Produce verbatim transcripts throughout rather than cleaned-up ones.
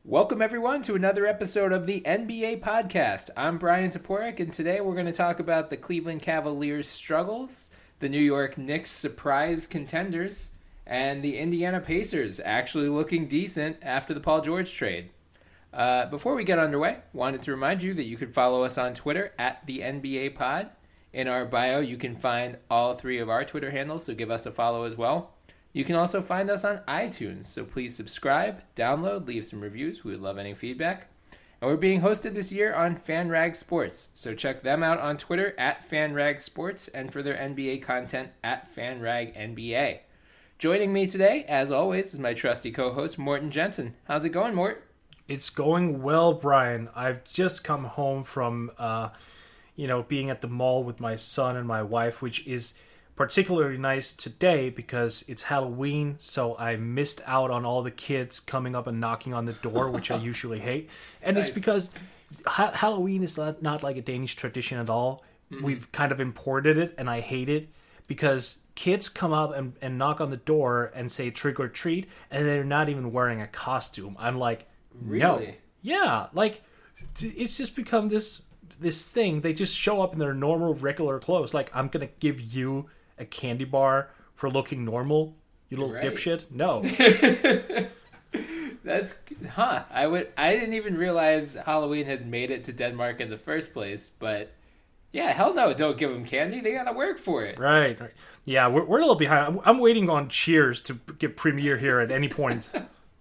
Welcome, everyone, to another episode of the N B A Podcast. I'm Brian Toporek, and today we're going to talk about the Cleveland Cavaliers' struggles, the New York Knicks' surprise contenders, and the Indiana Pacers actually looking decent after the Paul George trade. Uh, before we get underway, wanted to remind you that you can follow us on Twitter at the N B A Pod. In our bio, you can find all three of our Twitter handles, so give us a follow as well. You can also find us on iTunes, so please subscribe, download, leave some reviews. We would love any feedback. And we're being hosted this year on FanRag Sports, so check them out on Twitter at FanRag Sports and for their N B A content at FanRag N B A. Joining me today, as always, is my trusty co-host, Morten Jensen. How's it going, Mort? It's going well, Brian. I've just come home from, uh, you know, being at the mall with my son and my wife, which is particularly nice today because it's Halloween, so I missed out on all the kids coming up and knocking on the door, which I usually hate. And nice. It's because ha- Halloween is not, not like a Danish tradition at all. Mm-hmm. We've kind of imported it, and I hate it because kids come up and, and knock on the door and say trick or treat, and they're not even wearing a costume. I'm like, really? No. Yeah, like, it's just become this this thing. They just show up in their normal, regular clothes. Like, I'm going to give you a candy bar for looking normal, you little right. dipshit. No. That's, huh. I would. I didn't even realize Halloween has made it to Denmark in the first place, but yeah, hell no, don't give them candy. They gotta work for it. Right. right. Yeah, we're, we're a little behind. I'm, I'm waiting on Cheers to get premiere here at any point.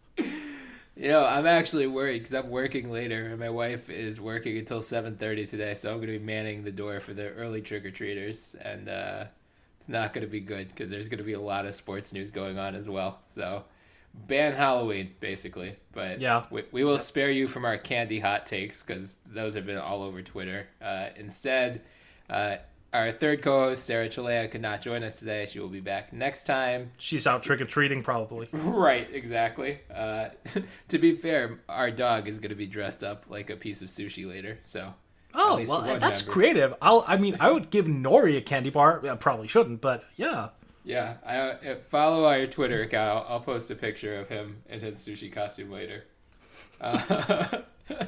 You know, I'm actually worried because I'm working later, and my wife is working until seven thirty today, so I'm going to be manning the door for the early trick-or-treaters, and uh, it's not going to be good because there's going to be a lot of sports news going on as well. So, ban Halloween, basically. But yeah. we, we will spare you from our candy hot takes because those have been all over Twitter. Uh, instead, uh, our third co-host, Sarah Chalea, could not join us today. She will be back next time. She's out trick-or-treating, probably. Right, exactly. Uh, to be fair, our dog is going to be dressed up like a piece of sushi later, so... Oh, well, that's member. creative. I'll, I mean, I would give Nori a candy bar. I probably shouldn't, but yeah. Yeah, I, follow our Twitter account. I'll, I'll post a picture of him in his sushi costume later. Uh,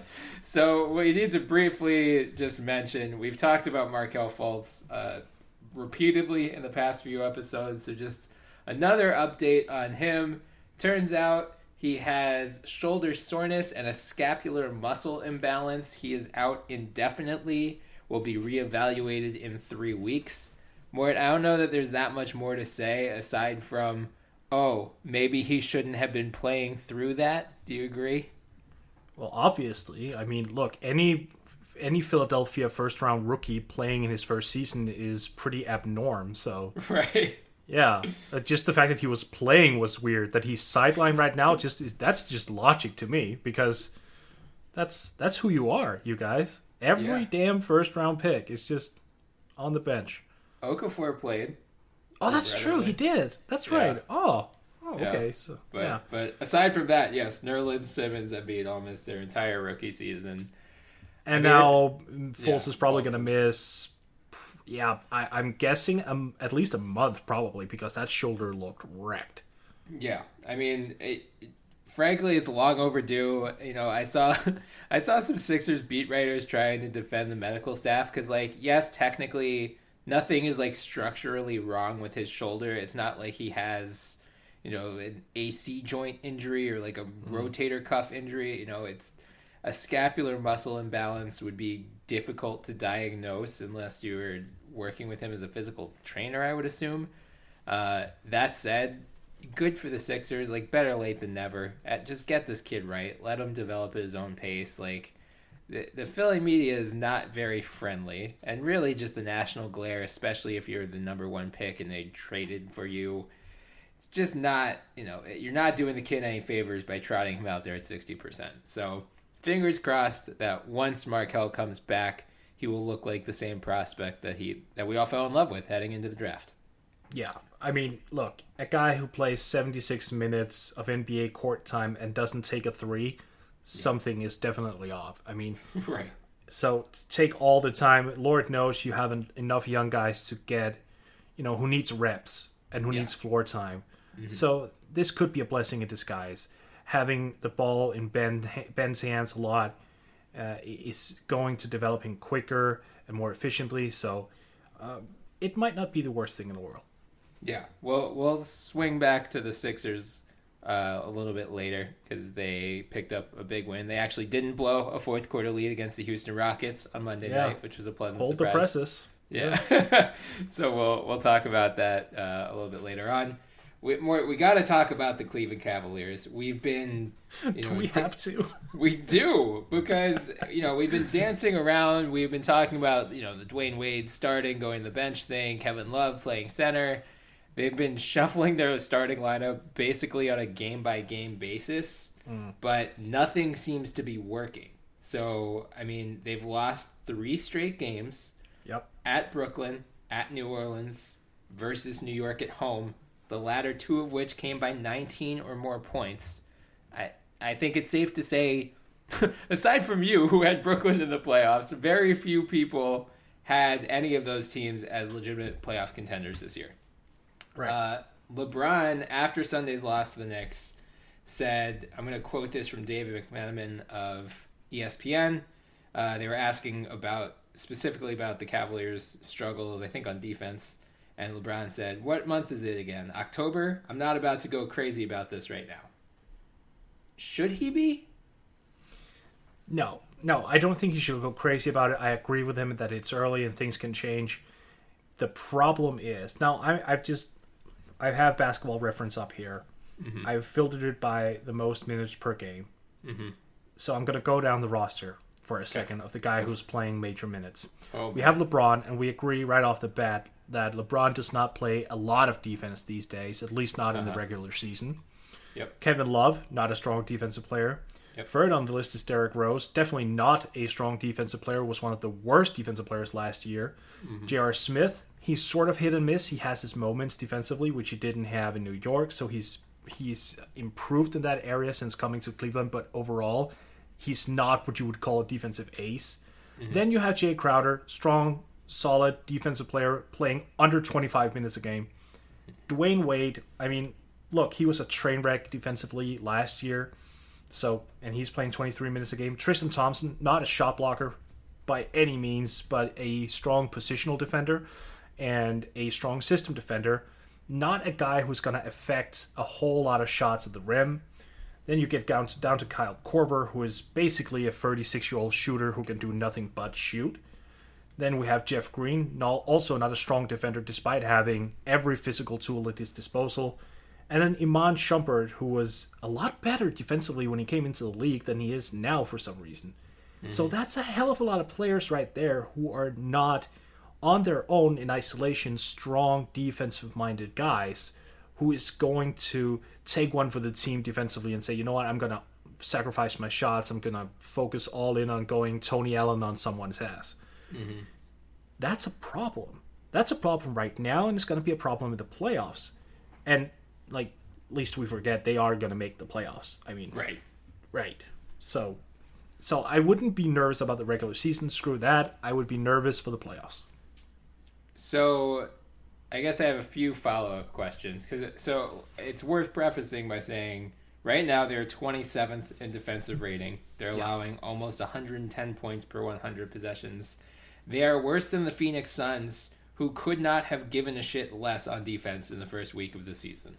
so we need to briefly just mention, we've talked about Markelle Fultz uh, repeatedly in the past few episodes, so just another update on him. Turns out he has shoulder soreness and a scapular muscle imbalance. He is out indefinitely, will be reevaluated in three weeks. Mort, I don't know that there's that much more to say aside from, oh, maybe he shouldn't have been playing through that. Do you agree? Well, obviously. I mean, look, any any Philadelphia first-round rookie playing in his first season is pretty abnormal, so... Right. Yeah, just the fact that he was playing was weird. That he's sidelined right now, just is, that's just logic to me, because that's that's who you are, you guys. Every yeah. damn first-round pick is just on the bench. Okafor played. Oh, that's true, he did. That's yeah. right. Oh, oh yeah. okay. So, but, yeah. but aside from that, yes, Nerlens, Simmons, Embiid all missed their entire rookie season. And I mean, now Fultz yeah, is probably going to miss... Yeah, I, I'm guessing um, at least a month probably because that shoulder looked wrecked. Yeah, I mean, it, it, frankly, it's long overdue. You know, I saw, I saw some Sixers beat writers trying to defend the medical staff because, like, yes, technically nothing is like structurally wrong with his shoulder. It's not like he has, you know, an A C joint injury or like a mm. rotator cuff injury. You know, it's a scapular muscle imbalance would be difficult to diagnose unless you were working with him as a physical trainer, I would assume. Uh, that said, good for the Sixers. Like, better late than never. At, just get this kid right. Let him develop at his own pace. Like, the, the Philly media is not very friendly. And really just the national glare, especially if you're the number one pick and they traded for you. It's just not, you know, you're not doing the kid any favors by trotting him out there at sixty percent. So, fingers crossed that once Markelle comes back, he will look like the same prospect that he that we all fell in love with heading into the draft. Yeah, I mean, look, a guy who plays seventy-six minutes of N B A court time and doesn't take a three, yeah. something is definitely off. I mean, right. So take all the time. Lord knows you have enough young guys to get, you know, who needs reps and who yeah. needs floor time. Mm-hmm. So this could be a blessing in disguise. having the ball in Ben Ben's hands a lot uh, is going to develop him quicker and more efficiently. So um, it might not be the worst thing in the world. Yeah, we'll we'll swing back to the Sixers uh, a little bit later because they picked up a big win. They actually didn't blow a fourth quarter lead against the Houston Rockets on Monday yeah. night, which was a pleasant Hold surprise. the presses. Yeah, yeah. So we'll we'll talk about that uh, a little bit later on. We more we got to talk about the Cleveland Cavaliers. We've been, you know, do we have to. We do because you know we've been dancing around. We've been talking about you know the Dwayne Wade starting, going to the bench thing. Kevin Love playing center. They've been shuffling their starting lineup basically on a game by game basis, mm. but nothing seems to be working. So I mean, they've lost three straight games. Yep. At Brooklyn, at New Orleans, versus New York at home. The latter two of which came by nineteen or more points. I I think it's safe to say, aside from you, who had Brooklyn in the playoffs, very few people had any of those teams as legitimate playoff contenders this year. Right. Uh, LeBron, after Sunday's loss to the Knicks, said, I'm going to quote this from David McMenamin of E S P N. Uh, they were asking about, specifically about the Cavaliers' struggles, I think, on defense. And LeBron said, what month is it again? October? I'm not about to go crazy about this right now. Should he be? No. No, I don't think he should go crazy about it. I agree with him that it's early and things can change. The problem is, now I, I've just, I have Basketball Reference up here. Mm-hmm. I've filtered it by the most minutes per game. Mm-hmm. So I'm going to go down the roster for a okay. second of the guy who's playing major minutes. Oh, we have LeBron, and we agree right off the bat that LeBron does not play a lot of defense these days, at least not uh-huh. in the regular season. Yep. Kevin Love, not a strong defensive player. Yep. Third on the list is Derrick Rose, definitely not a strong defensive player, was one of the worst defensive players last year. Mm-hmm. J R. Smith, he's sort of hit and miss. He has his moments defensively, which he didn't have in New York, so he's he's improved in that area since coming to Cleveland, but overall, he's not what you would call a defensive ace. Mm-hmm. Then you have Jay Crowder, strong, solid defensive player, playing under twenty-five minutes a game. Dwayne Wade, I mean, look, he was a train wreck defensively last year, so and he's playing twenty-three minutes a game. Tristan Thompson, not a shot blocker by any means, but a strong positional defender and a strong system defender. Not a guy who's going to affect a whole lot of shots at the rim. Then you get down to, down to Kyle Korver, who is basically a thirty-six-year-old shooter who can do nothing but shoot. Then we have Jeff Green, also not a strong defender despite having every physical tool at his disposal. And then Iman Shumpert, who was a lot better defensively when he came into the league than he is now for some reason. Mm-hmm. So that's a hell of a lot of players right there who are not, on their own in isolation, strong defensive-minded guys who is going to take one for the team defensively and say, you know what, I'm going to sacrifice my shots. I'm going to focus all in on going Tony Allen on someone's ass. Mm-hmm. That's a problem. That's a problem right now, and it's going to be a problem in the playoffs. And, like, least we forget, they are going to make the playoffs. I mean, right. Right. So, so I wouldn't be nervous about the regular season. Screw that. I would be nervous for the playoffs. So, I guess I have a few follow-up questions. Cause it, so, it's worth prefacing by saying, right now they're twenty-seventh in defensive rating. They're yeah. allowing almost one hundred ten points per one hundred possessions. They are worse than the Phoenix Suns, who could not have given a shit less on defense in the first week of the season.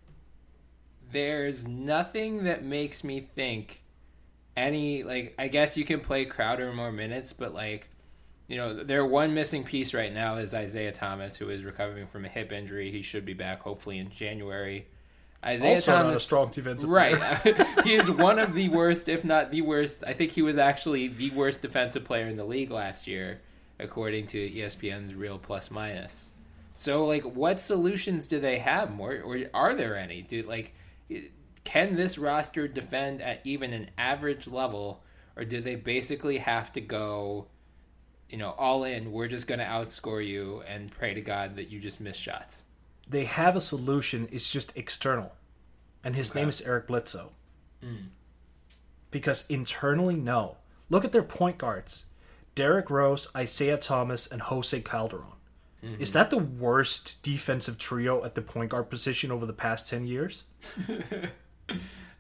There's nothing that makes me think any, like, I guess you can play Crowder more minutes, but, like, you know, their one missing piece right now is Isaiah Thomas, who is recovering from a hip injury. He should be back hopefully in January. Isaiah also Thomas, not a strong defensive right? player. He is one of the worst, if not the worst. I think he was actually the worst defensive player in the league last year, according to E S P N's Real Plus Minus. So, like, what solutions do they have more, or are there any? Do like, can this roster defend at even an average level, or do they basically have to go, you know, all in? We're just going to outscore you and pray to God that you just miss shots. They have a solution. It's just external, and his okay. name is Eric Bledsoe. Mm. Because internally, no. Look at their point guards. Derrick Rose, Isaiah Thomas, and Jose Calderon. Mm-hmm. Is that the worst defensive trio at the point guard position over the past ten years?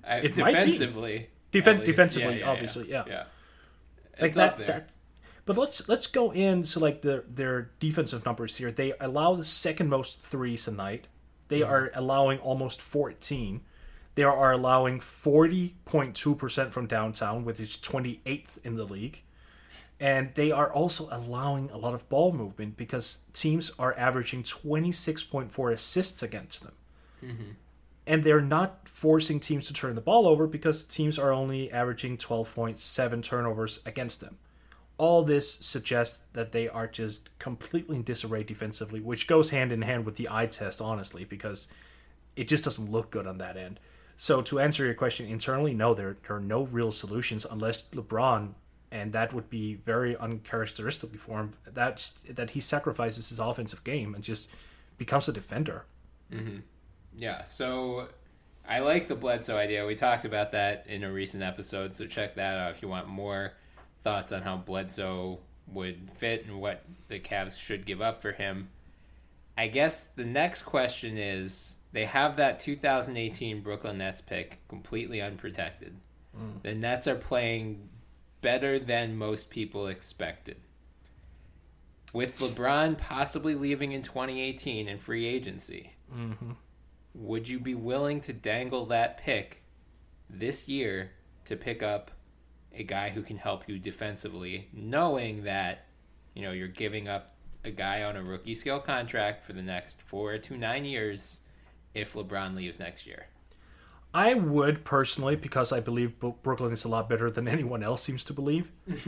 I, It defensively, Defen- least. defensively, yeah, yeah, obviously, yeah. yeah. Like It's up that, there. that. But let's let's go into like their their defensive numbers here. They allow the second most threes a night. They mm-hmm. are allowing almost fourteen. They are allowing forty point two percent from downtown, which is twenty-eighth in the league. And they are also allowing a lot of ball movement because teams are averaging twenty-six point four assists against them. Mm-hmm. And they're not forcing teams to turn the ball over because teams are only averaging twelve point seven turnovers against them. All this suggests that they are just completely in disarray defensively, which goes hand in hand with the eye test, honestly, because it just doesn't look good on that end. So to answer your question, internally, no, there, there are no real solutions unless LeBron, and that would be very uncharacteristic for him, that's, that he sacrifices his offensive game and just becomes a defender. Mm-hmm. Yeah, so I like the Bledsoe idea. We talked about that in a recent episode, so check that out if you want more thoughts on how Bledsoe would fit and what the Cavs should give up for him. I guess the next question is, they have that two thousand eighteen Brooklyn Nets pick completely unprotected. Mm. The Nets are playing better than most people expected. With LeBron possibly leaving in twenty eighteen in free agency, mm-hmm. would you be willing to dangle that pick this year to pick up a guy who can help you defensively, knowing that, you know, you're giving up a guy on a rookie scale contract for the next four to nine years if LeBron leaves next year? I would personally, because I believe Brooklyn is a lot better than anyone else seems to believe.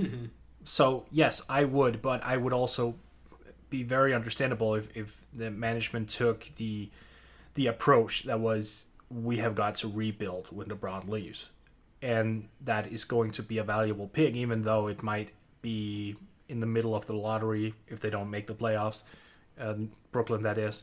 So yes, I would, but I would also be very understandable if, if the management took the the approach that was, we have got to rebuild when LeBron leaves. And that is going to be a valuable pick, even though it might be in the middle of the lottery if they don't make the playoffs, um, Brooklyn that is,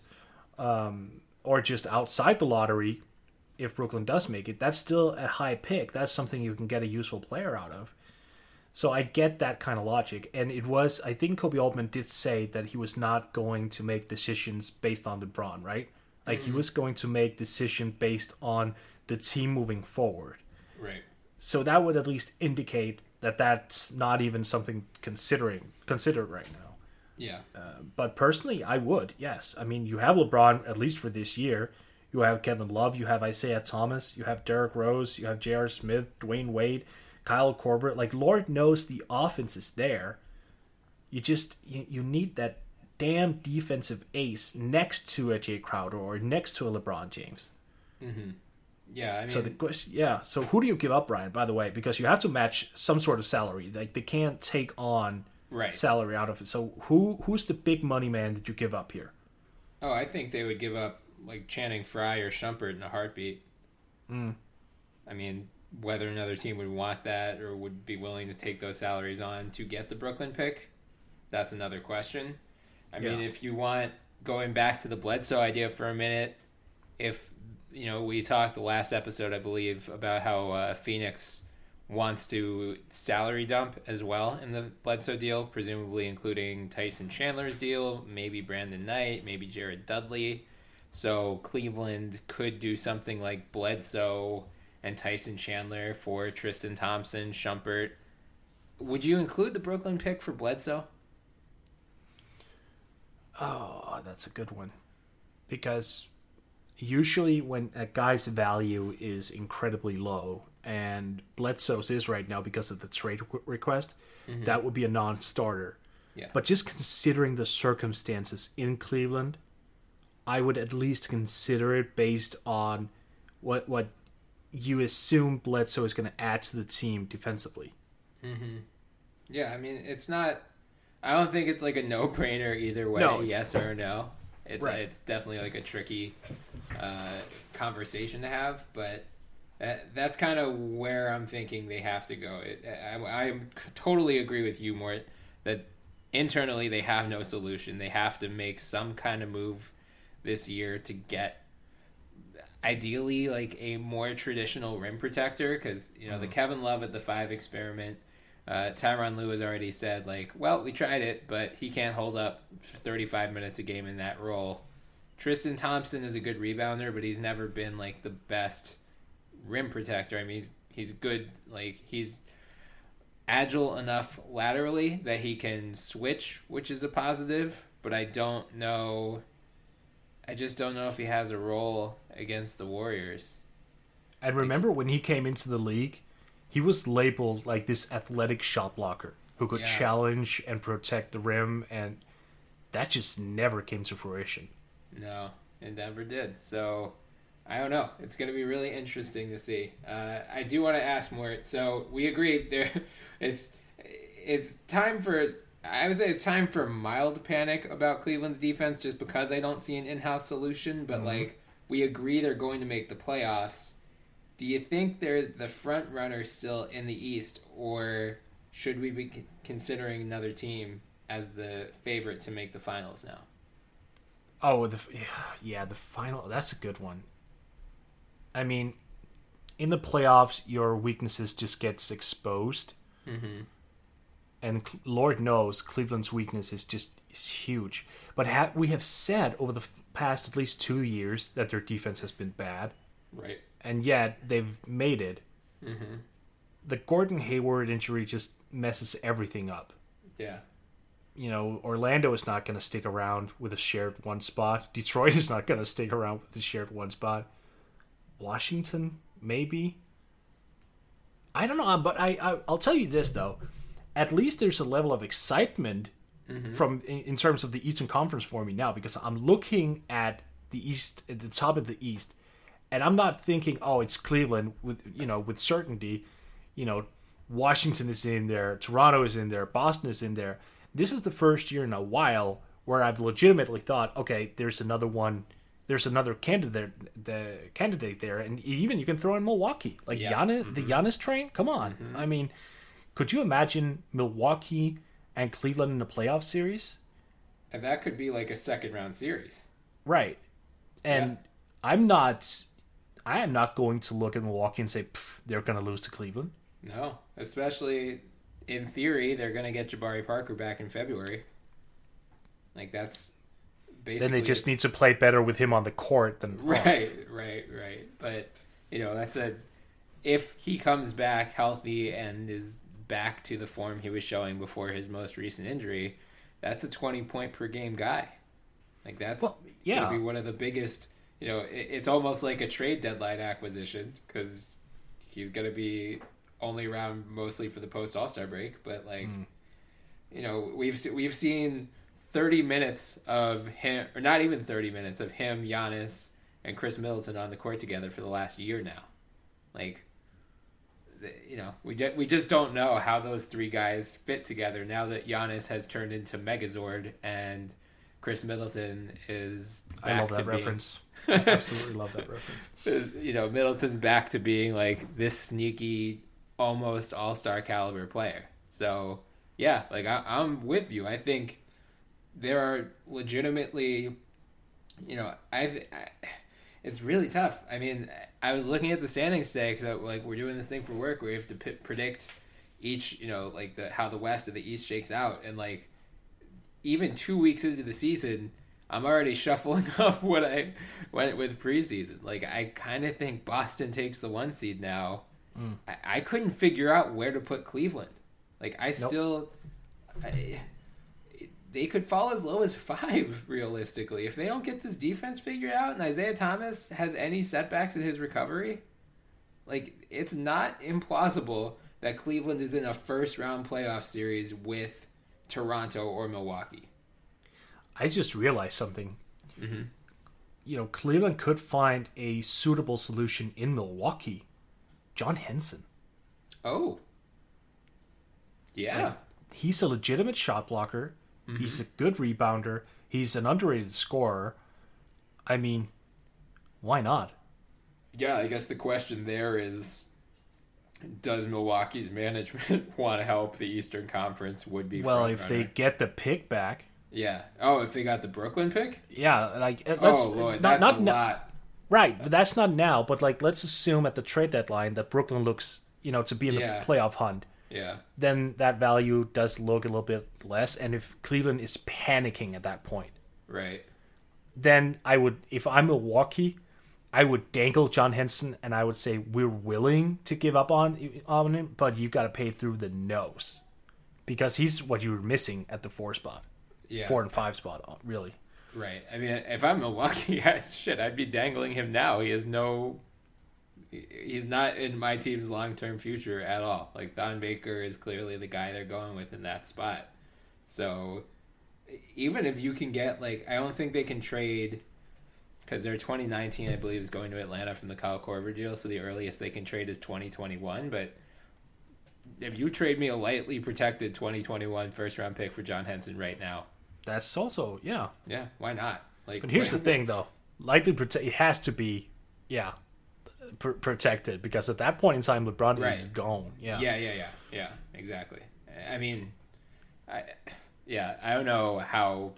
um, or just outside the lottery if Brooklyn does make it. That's still a high pick. That's something you can get a useful player out of. So I get that kind of logic. And it was, I think Kobe Altman did say that he was not going to make decisions based on LeBron, right? Like mm-hmm. he was going to make decisions based on the team moving forward. Right. So that would at least indicate that that's not even something considering considered right now. Yeah. Uh, but personally, I would, yes. I mean, you have LeBron, at least for this year. You have Kevin Love, you have Isaiah Thomas, you have Derrick Rose, you have J R. Smith, Dwayne Wade, Kyle Korver. Like, Lord knows the offense is there. You just, you, you need that damn defensive ace next to a Jay Crowder or next to a LeBron James. Mm-hmm. Yeah, I mean, so the question, yeah. So who do you give up, Brian? By the way, because you have to match some sort of salary. Like they can't take on right. salary out of it. So who who's the big money man that you give up here? Oh, I think they would give up like Channing Frye or Shumpert in a heartbeat. Mm. I mean, whether another team would want that or would be willing to take those salaries on to get the Brooklyn pick, that's another question. I yeah. mean, if you want, going back to the Bledsoe idea for a minute, if you know, we talked the last episode, I believe, about how uh, Phoenix wants to salary dump as well in the Bledsoe deal, presumably including Tyson Chandler's deal, maybe Brandon Knight, maybe Jared Dudley. So Cleveland could do something like Bledsoe and Tyson Chandler for Tristan Thompson, Shumpert. Would you include the Brooklyn pick for Bledsoe? Oh, that's a good one. Because usually when a guy's value is incredibly low, and Bledsoe's is right now because of the trade request, mm-hmm. that would be a non-starter. Yeah. But just considering the circumstances in Cleveland, I would at least consider it based on what what you assume Bledsoe is going to add to the team defensively. Mm-hmm. Yeah, I mean, it's not... I don't think it's like a no-brainer either way, no, yes or no. It's right. it's definitely like a tricky uh, conversation to have, but that, that's kind of where I'm thinking they have to go. It, I, I totally agree with you, Mort, that internally they have no solution. They have to make some kind of move this year to get ideally like a more traditional rim protector, because you know mm-hmm. the Kevin Love at the five experiment. Uh, Tyronn Lue has already said, like, well, we tried it, but he can't hold up for thirty-five minutes a game in that role. Tristan Thompson is a good rebounder, but he's never been, like, the best rim protector. I mean, he's he's good. Like he's agile enough laterally that he can switch, which is a positive. But I don't know. I just don't know if he has a role against the Warriors. And remember when he came into the league, he was labeled like this athletic shot blocker who could yeah. challenge and protect the rim, and that just never came to fruition. No, it never did. So, I don't know. It's going to be really interesting to see. Uh, I do want to ask more. So, we agreed there. It's it's time for. I would say it's time for mild panic about Cleveland's defense, just because I don't see an in-house solution. But mm-hmm. like we agree, they're going to make the playoffs. Do you think they're the front runner still in the East, or should we be considering another team as the favorite to make the finals now? Oh, the yeah, the final. That's a good one. I mean, in the playoffs, your weaknesses just gets exposed, mm-hmm. and Lord knows Cleveland's weakness is just is huge. But ha- we have said over the past at least two years that their defense has been bad, right? And yet they've made it. Mm-hmm. The Gordon Hayward injury just messes everything up. Yeah. You know, Orlando is not going to stick around with a shared one spot. Detroit is not going to stick around with a shared one spot. Washington, maybe. I don't know, but I, I I'll tell you this though. At least there's a level of excitement mm-hmm. from in, in terms of the Eastern Conference for me now, because I'm looking at the East, at the top of the East. And I'm not thinking, oh, it's Cleveland with you know with certainty. You know, Washington is in there, Toronto is in there, Boston is in there. This is the first year in a while where I've legitimately thought, okay, there's another one, there's another candidate, the candidate there, and even you can throw in Milwaukee, like yeah. Giannis, mm-hmm. the Giannis train. Come on, mm-hmm. I mean, could you imagine Milwaukee and Cleveland in a playoff series? And that could be like a second round series, right? And yeah. I'm not. I am not going to look at Milwaukee and say they're going to lose to Cleveland. No, especially in theory, they're going to get Jabari Parker back in February. Like that's basically. Then they just need to play better with him on the court than right, off. right, right. But you know, that's a if he comes back healthy and is back to the form he was showing before his most recent injury, that's a twenty point per game guy. Like that's well, yeah. going to be one of the biggest. You know, it's almost like a trade deadline acquisition because he's going to be only around mostly for the post All-Star break. But like, mm. you know, we've we've seen thirty minutes of him, or not even thirty minutes of him, Giannis, and Chris Middleton on the court together for the last year now. Like, you know, we just, we just don't know how those three guys fit together now that Giannis has turned into Megazord and Chris Middleton is back I love that to reference. I absolutely love that reference. You know, Middleton's back to being like this sneaky, almost all-star caliber player. So, yeah, like I, I'm with you. I think there are legitimately, you know, I, I it's really tough. I mean, I was looking at the standings today because like we're doing this thing for work where we have to p- predict each, you know, like the how the West and the East shakes out, and like even two weeks into the season, I'm already shuffling up what I went with preseason. Like, I kind of think Boston takes the one seed now. Mm. I, I couldn't figure out where to put Cleveland. Like, I nope. still... I, they could fall as low as five, realistically. If they don't get this defense figured out and Isaiah Thomas has any setbacks in his recovery, like, it's not implausible that Cleveland is in a first-round playoff series with Toronto or Milwaukee. I just realized something. Mm-hmm. You know, Cleveland could find a suitable solution in Milwaukee. John Henson. Oh. Yeah. Like, he's a legitimate shot blocker. Mm-hmm. He's a good rebounder. He's an underrated scorer. I mean, why not? Yeah, I guess the question there is, does Milwaukee's management want to help the Eastern Conference would-be Well, if runner? they get the pick back. Yeah. Oh, if they got the Brooklyn pick? Yeah, like let's, oh, Lord, not, that's not, a lot. Right, but that's not now. But like, let's assume at the trade deadline that Brooklyn looks, you know, to be in the yeah. playoff hunt. Yeah. Then that value does look a little bit less. And if Cleveland is panicking at that point, right, then I would, if I'm Milwaukee, I would dangle John Henson, and I would say we're willing to give up on on him, but you got to pay through the nose because he's what you were missing at the four spot, Yeah. four and five spot, really. Right. I mean, if I'm Milwaukee, yeah, shit, I'd be dangling him now. He has no. He's not in my team's long-term future at all. Like, Thon Baker is clearly the guy they're going with in that spot. So, even if you can get, like, I don't think they can trade, because their twenty nineteen, I believe, is going to Atlanta from the Kyle Korver deal, so the earliest they can trade is twenty twenty-one. But if you trade me a lightly protected twenty twenty-one first-round pick for John Henson right now, That's also, yeah. yeah, why not? Like, But here's why- the thing, though. Likely prote- it has to be, yeah, pr- protected because at that point in time, LeBron is Right. gone. Yeah. Yeah, yeah, yeah, yeah, exactly. I mean, I, yeah, I don't know how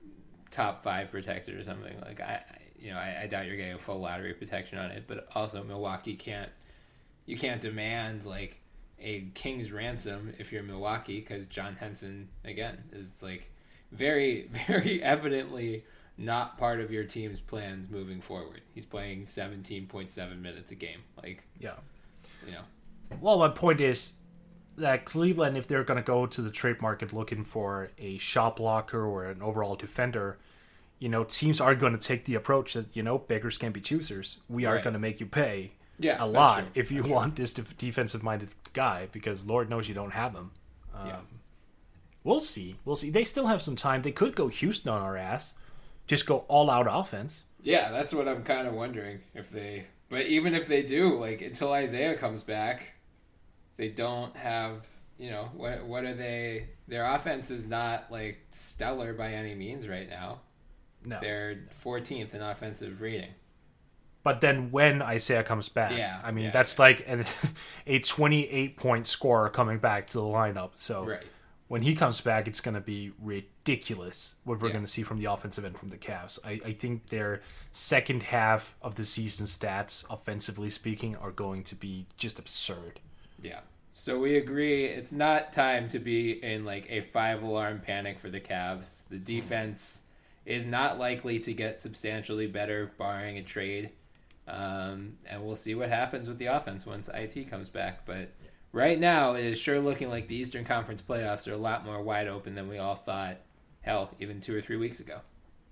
top five protected or something like I, I- you know, I, I doubt you're getting a full lottery protection on it, but also Milwaukee can't, you can't demand like a king's ransom if you're Milwaukee because John Henson again is like very, very evidently not part of your team's plans moving forward. He's playing seventeen point seven minutes a game, like Yeah. you know. Well, my point is that Cleveland, if they're going to go to the trade market looking for a shot blocker or an overall defender, you know, teams are going to take the approach that, you know, beggars can't be choosers. We are Right. going to make you pay Yeah, a that's lot true. if you want this def- defensive-minded guy because Lord knows you don't have him. Um, Yeah. We'll see. We'll see. They still have some time. They could go Houston on our ass. Just go all-out offense. Yeah, that's what I'm kind of wondering if they. But even if they do, like until Isaiah comes back, they don't have. You know what? What are they? Their offense is not like stellar by any means right now. No. They're fourteenth in offensive rating. But then when Isaiah comes back, Yeah, I mean, yeah, that's yeah. like an, a twenty-eight point scorer coming back to the lineup. So Right. when he comes back, it's going to be ridiculous what we're Yeah. going to see from the offensive end from the Cavs. I, I think their second half of the season stats, offensively speaking, are going to be just absurd. Yeah. So we agree it's not time to be in like a five alarm panic for the Cavs. The defense is not likely to get substantially better barring a trade. Um, and we'll see what happens with the offense once I T comes back. But right now, it is sure looking like the Eastern Conference playoffs are a lot more wide open than we all thought, hell, even two or three weeks ago.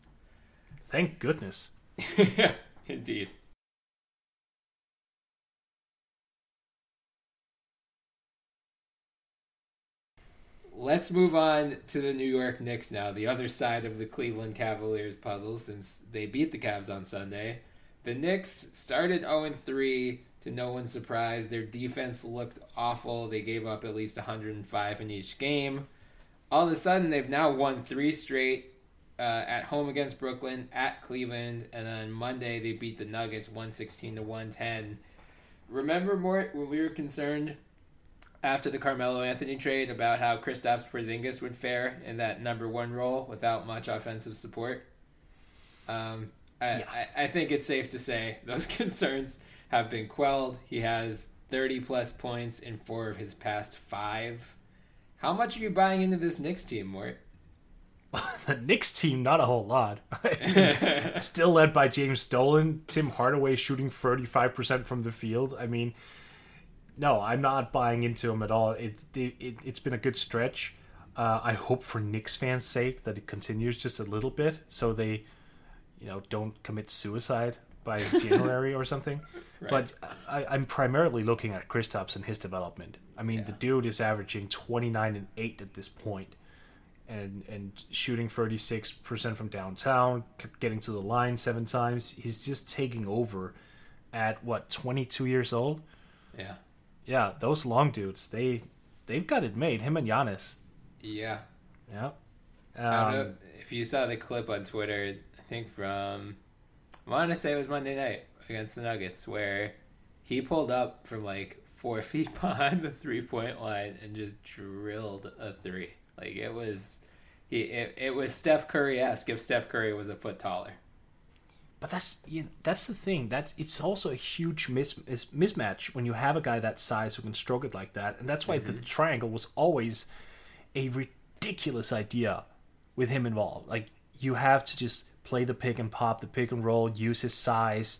Thank goodness. Yeah, indeed. Let's move on to the New York Knicks now, the other side of the Cleveland Cavaliers puzzle since they beat the Cavs on Sunday. The Knicks started oh and three to no one's surprise. Their defense looked awful. They gave up at least one hundred five in each game. All of a sudden, they've now won three straight uh, at home against Brooklyn, at Cleveland, and then Monday they beat the Nuggets one sixteen to one ten. Remember, Mort, when we were concerned after the Carmelo Anthony trade about how Kristaps Porzingis would fare in that number one role without much offensive support? Um, I, Yeah. I, I think it's safe to say those concerns have been quelled. He has thirty plus points in four of his past five. How much are you buying into this Knicks team, Mort? The Knicks team, not a whole lot. Still led by James Dolan. Tim Hardaway shooting thirty-five percent from the field. I mean, no, I'm not buying into him at all. It, it, it, it's been a good stretch. Uh, I hope for Knicks fans' sake that it continues just a little bit so they, you know, don't commit suicide by January or something. Right. But I, I'm primarily looking at Kristaps and his development. I mean, Yeah. the dude is averaging twenty-nine and eight at this point. And, and shooting thirty-six percent from downtown, c- getting to the line seven times. He's just taking over at, what, twenty-two years old? Yeah. Yeah, those long dudes, they, they've got it made. Him and Giannis. Yeah. Yeah. I don't know Um, if you saw the clip on Twitter, I think from, I want to say it was Monday night against the Nuggets, where he pulled up from like four feet behind the three-point line and just drilled a three. Like it was, he it, it was Steph Curry-esque if Steph Curry was a foot taller. But that's you know, that's the thing. That's it's also a huge mis- mis- mismatch when you have a guy that size who can stroke it like that, and that's why Mm-hmm. the triangle was always a ridiculous idea with him involved. Like you have to just play the pick and pop, the pick and roll, use his size,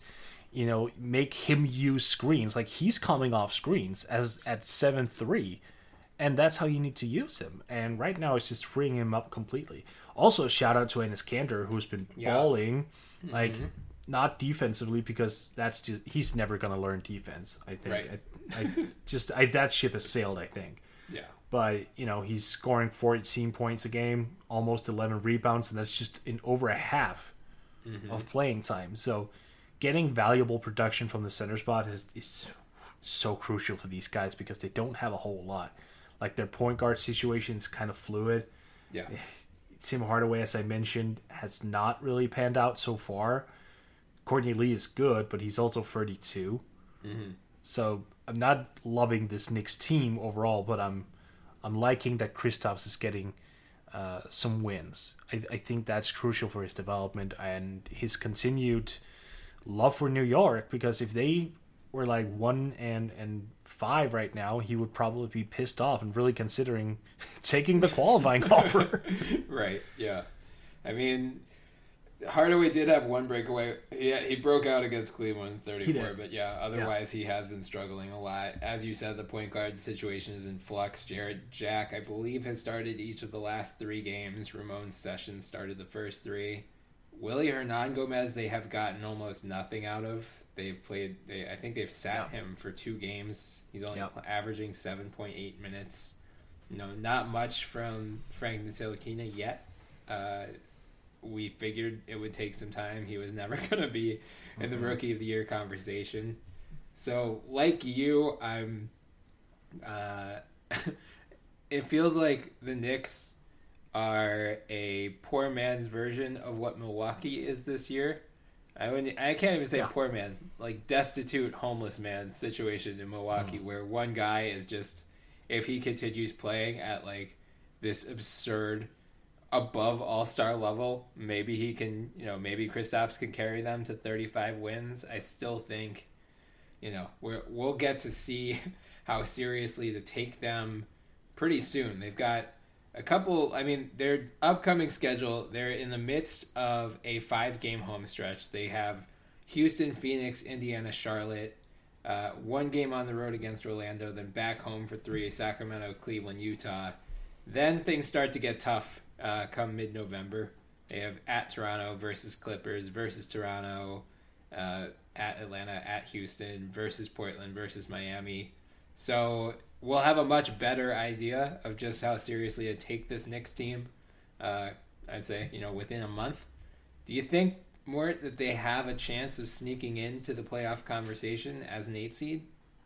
you know, make him use screens. Like, he's coming off screens as at seven three, and that's how you need to use him. And right now, it's just freeing him up completely. Also, shout out to Enes Kanter, who's been yeah. balling, like, mm-hmm. not defensively, because that's just, he's never going to learn defense, I think. Right. I, I just I, that ship has sailed, I think. Yeah. But, you know, he's scoring fourteen points a game, almost eleven rebounds, and that's just in over a half mm-hmm. of playing time. So getting valuable production from the center spot is, is so crucial for these guys because they don't have a whole lot. Like, their point guard situation is kind of fluid. Yeah. Tim Hardaway, as I mentioned, has not really panned out so far. Courtney Lee is good, but he's also thirty-two. Mm-hmm. So I'm not loving this Knicks team overall, but I'm I'm liking that Kristaps is getting uh, some wins. I, I think that's crucial for his development and his continued love for New York, because if they were like one and, and five right now, he would probably be pissed off and really considering taking the qualifying offer. Right, yeah. I mean, Hardaway did have one breakaway. Yeah, he broke out against Cleveland in thirty-four, but yeah, otherwise yeah. he has been struggling a lot. As you said, the point guard situation is in flux. Jared Jack, I believe, has started each of the last three games. Ramon Sessions started the first three. Willie Hernangomez, they have gotten almost nothing out of. They've played, they, I think they've sat yeah. him for two games. He's only yeah. averaging seven point eight minutes. You know, not much from Frank Ntilikina yet. Uh, we figured it would take some time. He was never going to be in mm-hmm. the Rookie of the Year conversation. So, like you, I'm... Uh, it feels like the Knicks are a poor man's version of what Milwaukee is this year. I wouldn't, I can't even say yeah. poor man, like destitute homeless man situation in Milwaukee, mm. where one guy is just, if he continues playing at like this absurd above all-star level, maybe he can, you know, maybe Kristaps can carry them to thirty-five wins. I still think, you know, we're, we'll get to see how seriously to take them pretty soon. They've got a couple, I mean, their upcoming schedule, they're in the midst of a five-game home stretch. They have Houston, Phoenix, Indiana, Charlotte, uh, one game on the road against Orlando, then back home for three, Sacramento, Cleveland, Utah. Then things start to get tough uh, come mid-November. They have at Toronto versus Clippers versus Toronto, uh, at Atlanta, at Houston versus Portland versus Miami. So we'll have a much better idea of just how seriously to take this Knicks team, uh, I'd say, you know, within a month. Do you think, Mort, that they have a chance of sneaking into the playoff conversation as an eight seed?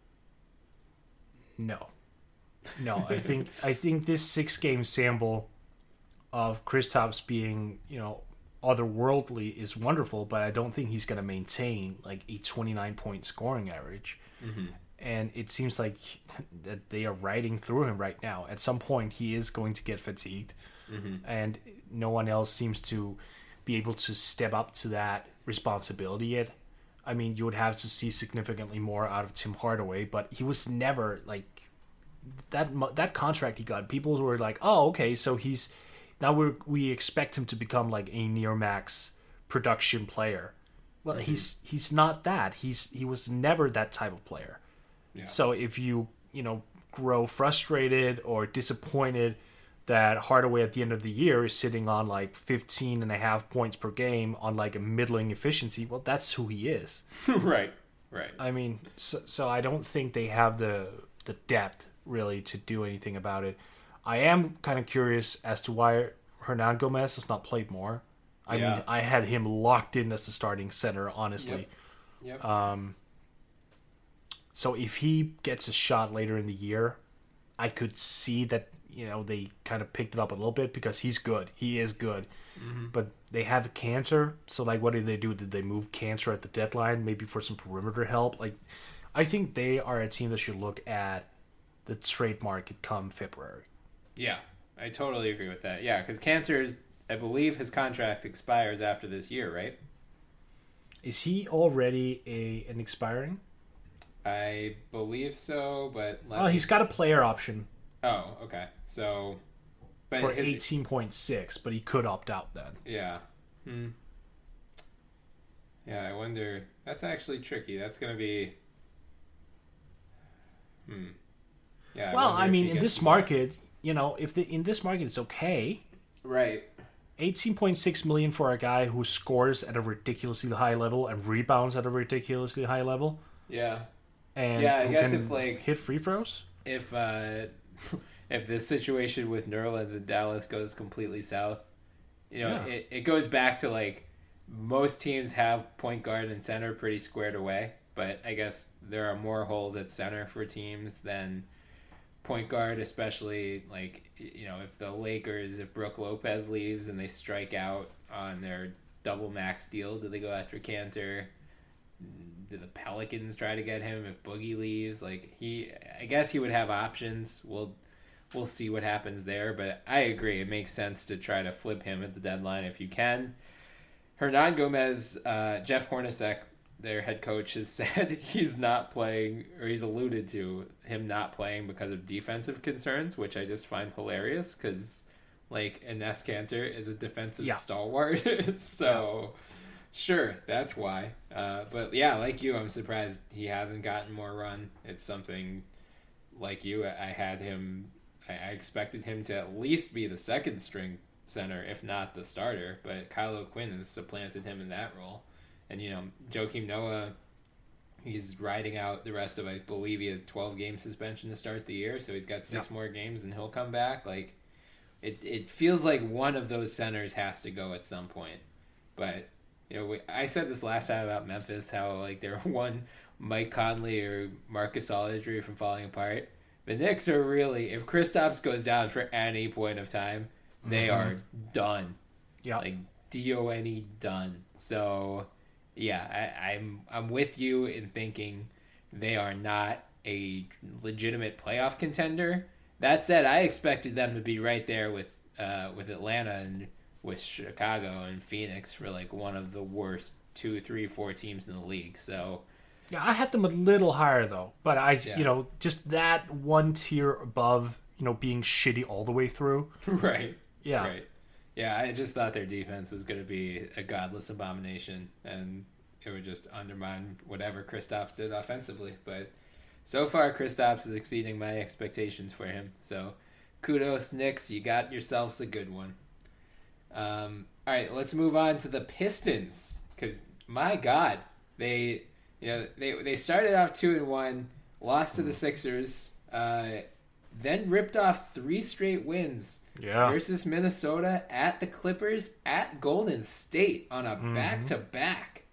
No. No, I think I think this six-game sample of Kristaps being, you know, otherworldly is wonderful, but I don't think he's going to maintain like a twenty-nine point scoring average. Mm-hmm. And it seems like that they are riding through him right now. At some point, he is going to get fatigued, mm-hmm. and no one else seems to be able to step up to that responsibility yet. I mean, you would have to see significantly more out of Tim Hardaway, but he was never like that. That contract he got, people were like, "Oh, okay, so he's now we we expect him to become like a near max production player." Well, mm-hmm. he's he's not that. He's he was never that type of player. Yeah. So if you, you know, grow frustrated or disappointed that Hardaway at the end of the year is sitting on like fifteen and a half points per game on like a middling efficiency, well, that's who he is. Right, right. I mean, so, so I don't think they have the the depth really to do anything about it. I am kind of curious as to why Hernangomez has not played more. I yeah. mean, I had him locked in as the starting center, honestly. Yep. Yep. Um, So if he gets a shot later in the year, I could see that, you know, they kind of picked it up a little bit because he's good. He is good. Mm-hmm. But they have Cantor. So, like, what did they do? Did they move Cantor at the deadline maybe for some perimeter help? Like, I think they are a team that should look at the trade market come February. Yeah, I totally agree with that. Yeah, because Cantor's, I believe his contract expires after this year, right? Is he already a an expiring? I believe so, but... Oh, he's got a player option. Oh, okay. So... But for eighteen point six, but he could opt out then. Yeah. Hmm. Yeah, I wonder. That's actually tricky. That's going to be. Hmm. Yeah. I Well, wonder I if mean, he in gets this more. market, you know, if the in this market it's okay. Right. eighteen point six million for a guy who scores at a ridiculously high level and rebounds at a ridiculously high level, Yeah. and Yeah, I who guess can if, like- hit free throws. If uh, if this situation with Nerlens and Dallas goes completely south, you know, Yeah. it, it goes back to like most teams have point guard and center pretty squared away, but I guess there are more holes at center for teams than point guard, especially like, you know, if the Lakers, if Brook Lopez leaves and they strike out on their double max deal, do they go after Cantor? Do the Pelicans try to get him if Boogie leaves? Like he, I guess he would have options. We'll we'll see what happens there, but I agree it makes sense to try to flip him at the deadline if you can. Hernan Gomez, uh, Jeff Hornacek, their head coach, has said he's not playing, or he's alluded to him not playing because of defensive concerns, which I just find hilarious because, like, Enes Kanter is a defensive Yeah. stalwart. So, sure, that's why. Uh, but yeah, like you, I'm surprised he hasn't gotten more run. It's something like you. I had him, I I expected him to at least be the second string center, if not the starter, but Kyle O'Quinn has supplanted him in that role. And, you know, Joakim Noah, he's riding out the rest of, I believe he has twelve game suspension to start the year, so he's got six Yeah. more games and he'll come back. Like, it, it feels like one of those centers has to go at some point. But, you know, we, I said this last time about Memphis, how, like, they're one Mike Conley or Marcus Aldridge from falling apart. The Knicks are really, if Kristaps goes down for any point of time, they Mhm. are done. Yeah. Like, D O N E done. So, yeah, I, I'm I'm with you in thinking they are not a legitimate playoff contender. That said, I expected them to be right there with uh, with Atlanta and with Chicago and Phoenix for like one of the worst two, three, four teams in the league. So, Yeah, I had them a little higher though, but I, Yeah. you know, just that one tier above, you know, being shitty all the way through. right, Yeah. right, yeah. I just thought their defense was going to be a godless abomination, and it would just undermine whatever Kristaps did offensively. But so far, Kristaps is exceeding my expectations for him. So, kudos, Knicks. You got yourselves a good one. Um, all right, let's move on to the Pistons, because my God, they you know they they started off two and one, lost to the Sixers, uh, then ripped off three straight wins Yeah. versus Minnesota, at the Clippers, at Golden State on a Mhm. back to back.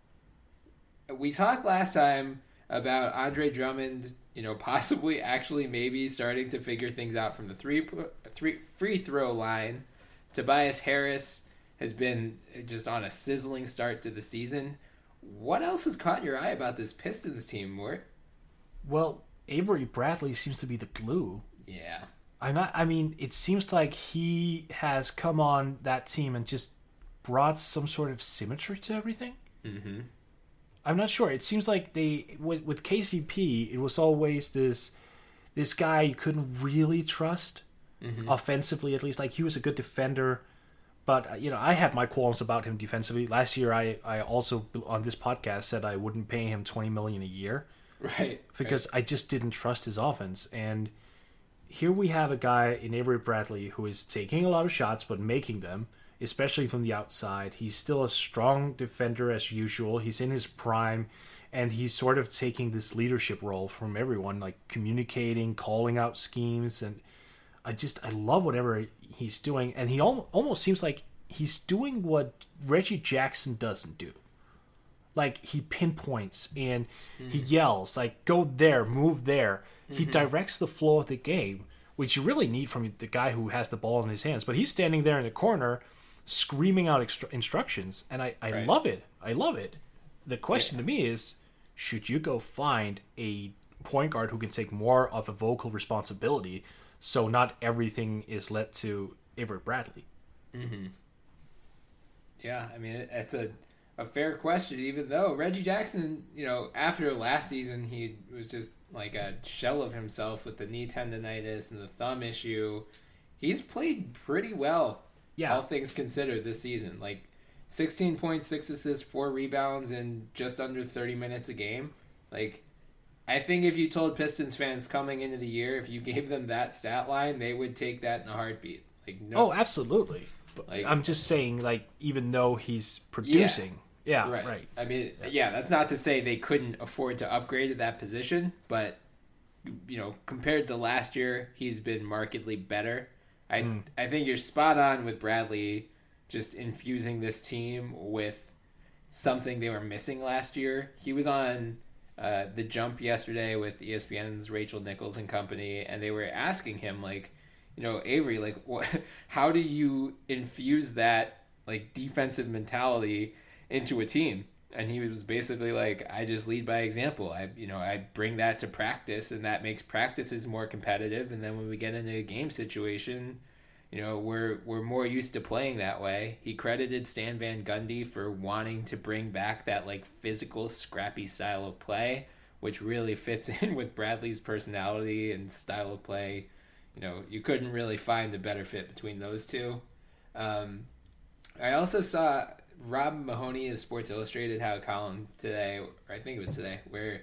We talked last time about Andre Drummond, you know, possibly actually maybe starting to figure things out from the three three free throw line. Tobias Harris has been just on a sizzling start to the season. What else has caught your eye about this Pistons team, Mort? Well, Avery Bradley seems to be the glue. Yeah. I'm not. I mean, it seems like he has come on that team and just brought some sort of symmetry to everything. Mm-hmm. I'm not sure. It seems like they with, with K C P, it was always this this guy you couldn't really trust Mm-hmm. offensively, at least. Like he was a good defender, but uh, you know, I had my qualms about him defensively. Last year, I I also on this podcast said I wouldn't pay him twenty million a year Right. because I just didn't trust his offense. And here we have a guy in Avery Bradley who is taking a lot of shots but making them, especially from the outside. He's still a strong defender as usual. He's in his prime, and he's sort of taking this leadership role from everyone, like communicating, calling out schemes, and I just I love whatever he's doing. And he al- almost seems like he's doing what Reggie Jackson doesn't do. Like he pinpoints and mm-hmm. he yells, like go there, move there. Mm-hmm. He directs the flow of the game, which you really need from the guy who has the ball in his hands. But he's standing there in the corner screaming out extra- instructions, and I, I right. love it. I love it. The question yeah. to me is, should you go find a point guard who can take more of a vocal responsibility so not everything is led to Avery Bradley? Mm-hmm. Yeah, I mean, it's a, a fair question, even though Reggie Jackson, you know, after last season, he was just like a shell of himself with the knee tendonitis and the thumb issue. He's played pretty well, yeah. all things considered, this season. Like, sixteen points, six assists, four rebounds in just under thirty minutes a game. Like, I think if you told Pistons fans coming into the year, if you gave them that stat line, they would take that in a heartbeat. Like, no, oh, absolutely. like, I'm just saying, like, even though he's producing, yeah, yeah right. right. I mean, yeah, that's not to say they couldn't afford to upgrade at that position, but you know, compared to last year, he's been markedly better. I mm. I think you're spot on with Bradley, just infusing this team with something they were missing last year. He was on uh, The Jump yesterday with E S P N's Rachel Nichols and company, and they were asking him, like, you know, Avery, like, what, how do you infuse that, like, defensive mentality into a team? And he was basically like, I just lead by example. I, you know, I bring that to practice, and that makes practices more competitive. And then when we get into a game situation, you know, we're we're more used to playing that way. He credited Stan Van Gundy for wanting to bring back that, like, physical, scrappy style of play, which really fits in with Bradley's personality and style of play. You know, you couldn't really find a better fit between those two. Um, I also saw Rob Mahoney of Sports Illustrated had a column today, or I think it was today, where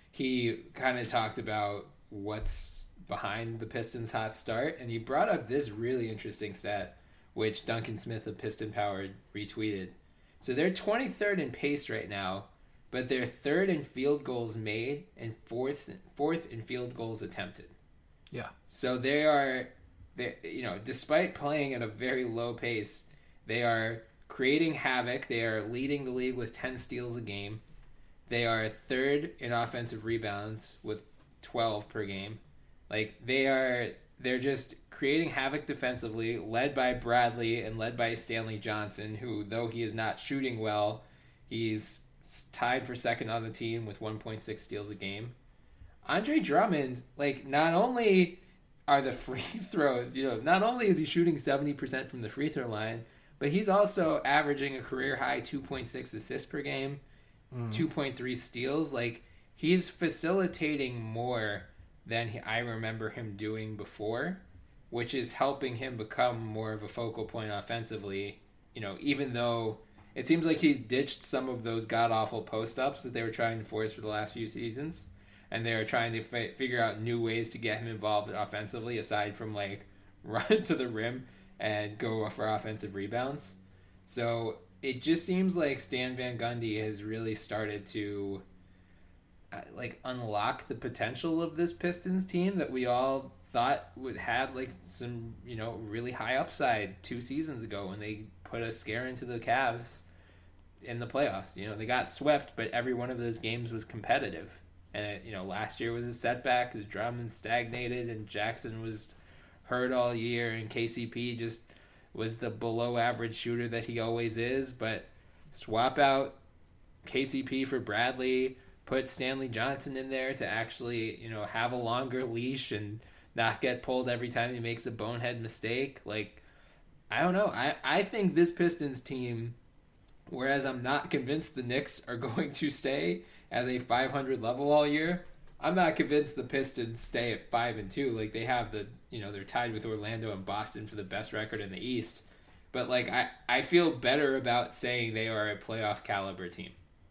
he kind of talked about what's behind the Pistons' hot start, and he brought up this really interesting stat, which Duncan Smith of Piston Power retweeted. So they're twenty-third in pace right now, but they're third in field goals made and fourth fourth in field goals attempted. Yeah. So they are, they you know, despite playing at a very low pace, they are creating havoc. They are leading the league with ten steals a game. They are third in offensive rebounds with twelve per game. Like, they are, they're just creating havoc defensively, led by Bradley and led by Stanley Johnson, who, though he is not shooting well, he's tied for second on the team with one point six steals a game. Andre Drummond, like, not only are the free throws, you know, not only is he shooting seventy percent from the free throw line, but he's also averaging a career-high two point six assists per game, mm. two point three steals. Like, he's facilitating more than he, I remember him doing before, which is helping him become more of a focal point offensively. You know, even though it seems like he's ditched some of those god-awful post-ups that they were trying to force for the last few seasons, and they are trying to fi- figure out new ways to get him involved offensively, aside from, like, run to the rim and go for offensive rebounds. So it just seems like Stan Van Gundy has really started to uh, like unlock the potential of this Pistons team that we all thought would have, like, some, you know, really high upside two seasons ago when they put a scare into the Cavs in the playoffs. You know, they got swept, but every one of those games was competitive. And it, you know, last year was a setback because Drummond stagnated and Jackson was hurt all year, and K C P just was the below average shooter that he always is. But swap out K C P for Bradley, put Stanley Johnson in there to actually, you know, have a longer leash and not get pulled every time he makes a bonehead mistake. Like, I don't know. I, I think this Pistons team, whereas I'm not convinced the Knicks are going to stay as a five hundred level all year, I'm not convinced the Pistons stay at five and two. Like, they have the, you know, they're tied with Orlando and Boston for the best record in the East. But, like, I, I feel better about saying they are a playoff caliber team.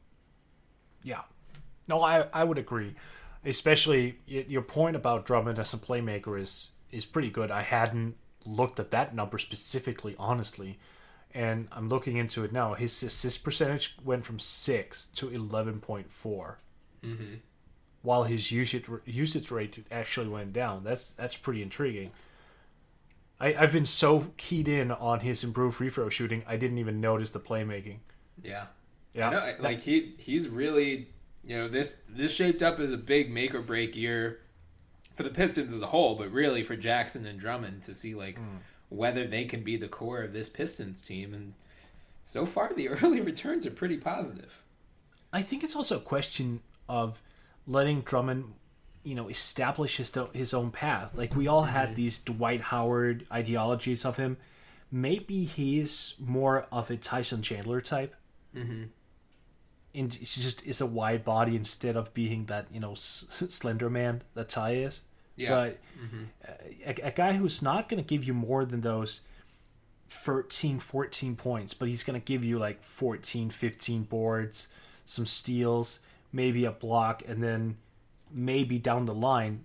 Yeah. No, I, I would agree. Especially your point about Drummond as a playmaker is, is pretty good. I hadn't looked at that number specifically, honestly. And I'm looking into it now. His assist percentage went from six to eleven point four. Mm-hmm. While his usage usage rate actually went down. That's that's pretty intriguing. I, I've been so keyed in on his improved free throw shooting, I didn't even notice the playmaking. Yeah. Yeah. I know, that, like, he he's really, you know, this this shaped up as a big make or break year for the Pistons as a whole, but really for Jackson and Drummond to see, like, mm. whether they can be the core of this Pistons team. And so far, the early returns are pretty positive. I think it's also a question of letting Drummond, you know, establish his his own path. Like, we all had mm-hmm. these Dwight Howard ideologies of him. Maybe he's more of a Tyson Chandler type. Mm-hmm. And it's just is a wide body instead of being that, you know, s- slender man that Ty is. Yeah. But mm-hmm. a, a guy who's not going to give you more than those thirteen, fourteen points, but he's going to give you like fourteen, fifteen boards, some steals, maybe a block, and then maybe down the line,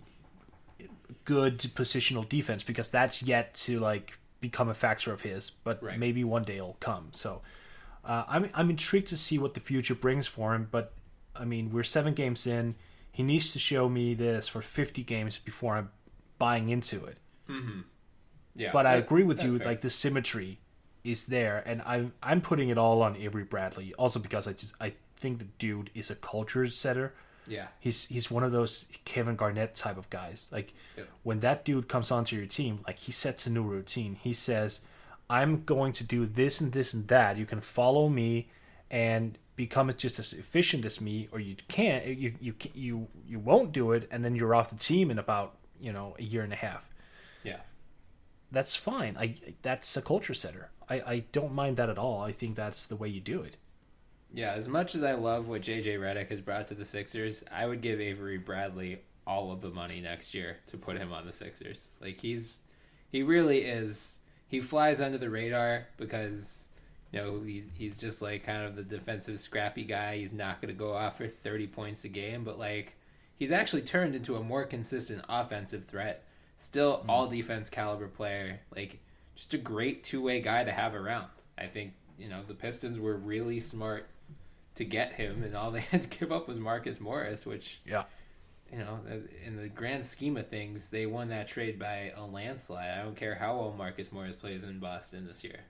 good positional defense, because that's yet to like become a factor of his, but right. maybe one day it'll come. So uh, I'm I'm intrigued to see what the future brings for him. But I mean, we're seven games in. He needs to show me this for fifty games before I'm buying into it. Mm-hmm. Yeah, but I that, agree with you. Fair. Like the symmetry is there, and I'm I'm putting it all on Avery Bradley. Also because I just I think the dude is a culture setter. Yeah, he's he's one of those Kevin Garnett type of guys. Like yeah. when that dude comes onto your team, like he sets a new routine. He says, "I'm going to do this and this and that. You can follow me and become just as efficient as me, or you can't. You you you you won't do it, and then you're off the team in about you know a year and a half." Yeah, that's fine. I that's a culture setter. I I don't mind that at all. I think that's the way you do it. Yeah, as much as I love what J J Redick has brought to the Sixers, I would give Avery Bradley all of the money next year to put him on the Sixers. Like he's, he really is. He flies under the radar because, you know, he, he's just like kind of the defensive scrappy guy. He's not going to go off for thirty points a game, but like he's actually turned into a more consistent offensive threat. Still mm-hmm. all defense caliber player. Like just a great two way guy to have around. I think, you know, the Pistons were really smart to get him, and all they had to give up was Marcus Morris, which, yeah, you know, in the grand scheme of things, they won that trade by a landslide. I don't care how well Marcus Morris plays in Boston this year.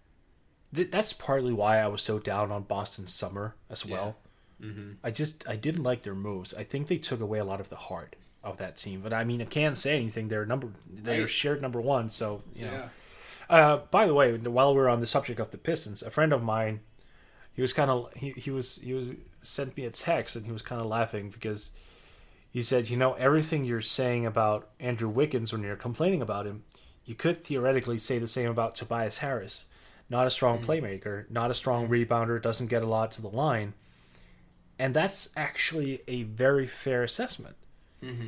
That's partly why I was so down on Boston summer as well. Yeah. Mm-hmm. I just I didn't like their moves. I think they took away a lot of the heart of that team. But I mean, I can't say anything. They're number they're right. shared number one. So you know. Yeah. Uh, by the way, while we're on the subject of the Pistons, a friend of mine. He was kind of he, he was he was sent me a text and he was kind of laughing because he said, you know, everything you're saying about Andrew Wiggins when you're complaining about him, you could theoretically say the same about Tobias Harris. Not a strong mm-hmm. playmaker, not a strong rebounder, doesn't get a lot to the line, and that's actually a very fair assessment. Mm-hmm.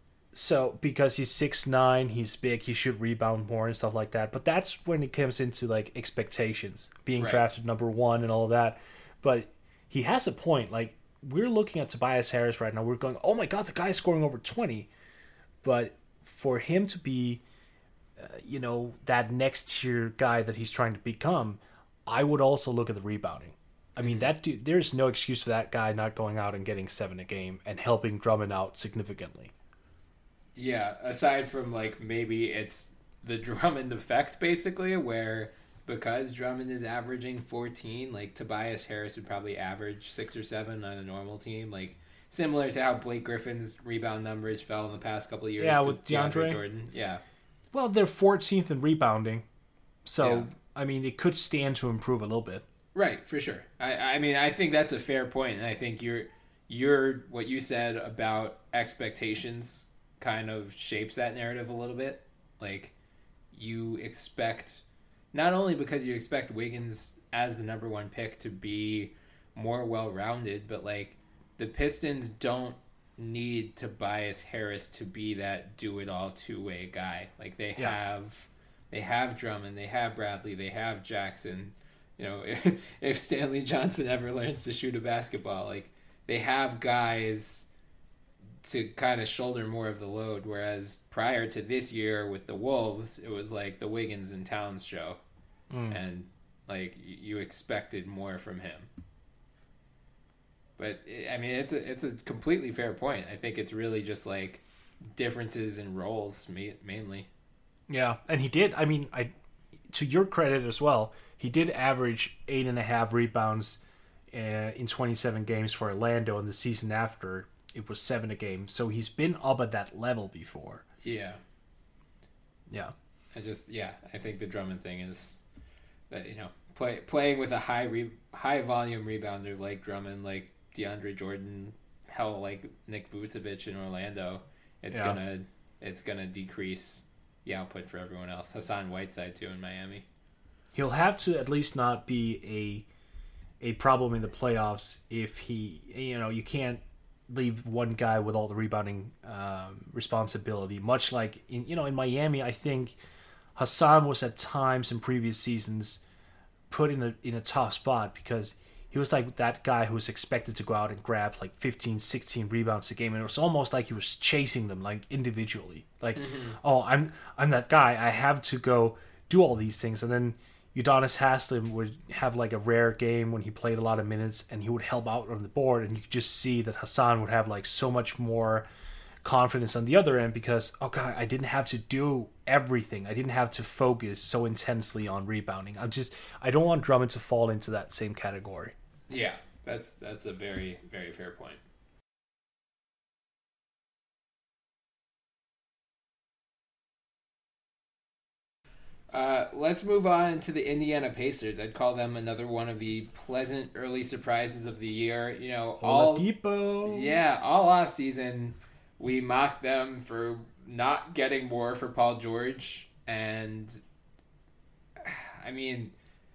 So because he's six nine, he's big, he should rebound more and stuff like that. But that's when it comes into like expectations, being right. drafted number one and all of that. But he has a point. Like we're looking at Tobias Harris right now, we're going, oh my god, the guy's scoring over twenty. But for him to be, uh, you know, that next tier guy that he's trying to become, I would also look at the rebounding. I mean, mm-hmm. that dude, there's no excuse for that guy not going out and getting seven a game and helping Drummond out significantly. Yeah, aside from, like, maybe it's the Drummond effect, basically, where because Drummond is averaging fourteen, like, Tobias Harris would probably average six or seven on a normal team. Like, similar to how Blake Griffin's rebound numbers fell in the past couple of years. Yeah, with DeAndre. DeAndre Jordan. Yeah. Well, they're fourteenth in rebounding. So, yeah. I mean, it could stand to improve a little bit. Right, for sure. I, I mean, I think that's a fair point, and I think you're, you're what you said about expectations kind of shapes that narrative a little bit. Like, you expect, not only because you expect Wiggins as the number one pick to be more well-rounded, but, like, the Pistons don't need Tobias Harris to be that do-it-all two-way guy. Like, they yeah. have, they have Drummond, they have Bradley, they have Jackson. You know, if, if Stanley Johnson ever learns to shoot a basketball, like, they have guys to kind of shoulder more of the load, whereas prior to this year with the Wolves, it was like the Wiggins and Towns show, mm. and like you expected more from him. But I mean, it's a it's a completely fair point. I think it's really just like differences in roles mainly. Yeah, and he did. I mean, I to your credit as well, he did average eight and a half rebounds uh, in twenty-seven games for Orlando, and the season after it was seven a game. So he's been up at that level before. Yeah. Yeah. I just, yeah, I think the Drummond thing is that, you know, play, playing with a high re, high volume rebounder like Drummond, like DeAndre Jordan, hell, like Nick Vucevic in Orlando, it's yeah. gonna it's gonna decrease the output for everyone else. Hassan Whiteside too in Miami. He'll have to at least not be a a problem in the playoffs if he, you know, you can't leave one guy with all the rebounding um, responsibility. Much like in you know in Miami, I think Hassan was at times in previous seasons put in a in a tough spot because he was like that guy who was expected to go out and grab like fifteen, sixteen rebounds a game, and it was almost like he was chasing them like individually. Like, mm-hmm. oh, I'm I'm that guy. I have to go do all these things, and then Udonis Haslem would have like a rare game when he played a lot of minutes, and he would help out on the board, and you could just see that Hassan would have like so much more confidence on the other end because, oh god, I didn't have to do everything. I didn't have to focus so intensely on rebounding. I just I don't want Drummond to fall into that same category. Yeah, that's that's a very, very fair point. Uh, let's move on to the Indiana Pacers. I'd call them another one of the pleasant early surprises of the year. You know, all Oladipo. Yeah, all off season we mocked them for not getting more for Paul George, and I mean,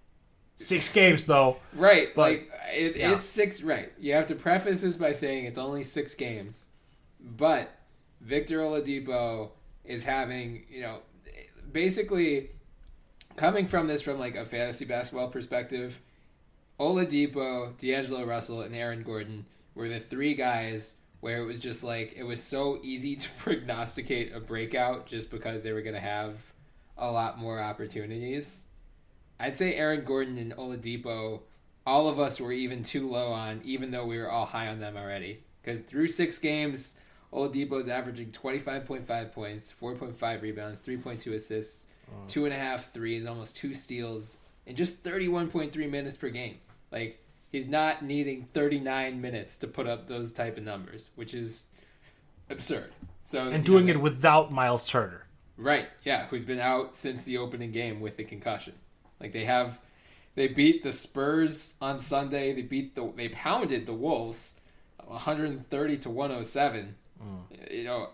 six games though. Right, but, like it, yeah. it's six. Right, you have to preface this by saying it's only six games, but Victor Oladipo is having, you know, basically coming from this from like a fantasy basketball perspective. Oladipo, D'Angelo Russell, and Aaron Gordon were the three guys where it was just like, it was so easy to prognosticate a breakout just because they were going to have a lot more opportunities. I'd say Aaron Gordon and Oladipo, all of us were even too low on, even though we were all high on them already. Because through six games, Oladipo's averaging twenty-five point five points, four point five rebounds, three point two assists, oh. two and a half threes, almost two steals, and just thirty-one point three minutes per game. Like, he's not needing thirty-nine minutes to put up those type of numbers, which is absurd. So And doing know, it without Miles Turner. Right, yeah, who's been out since the opening game with the concussion. Like, they have, they beat the Spurs on Sunday. They beat the, they pounded the Wolves, one thirty to one oh seven. Mm. You know,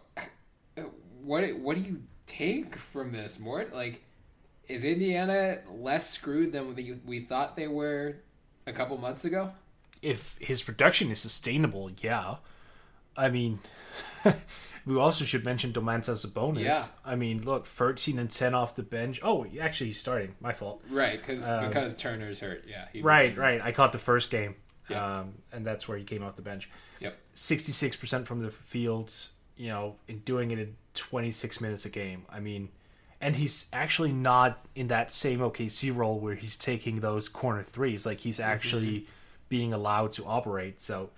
what what do you take from this, Mort? Like, is Indiana less screwed than we, we thought they were a couple months ago? If his production is sustainable, yeah. I mean, we also should mention Domantas Sabonis. Yeah. I mean, look, thirteen and ten off the bench. Oh, actually, he's starting. My fault. Right, cause, um, because Turner's hurt. Yeah. He right, right. I caught the first game, yeah. um, and that's where he came off the bench. Yep. sixty-six percent from the field, you know, in doing it in twenty-six minutes a game. I mean, and he's actually not in that same O K C role where he's taking those corner threes. Like, he's actually mm-hmm. being allowed to operate. So,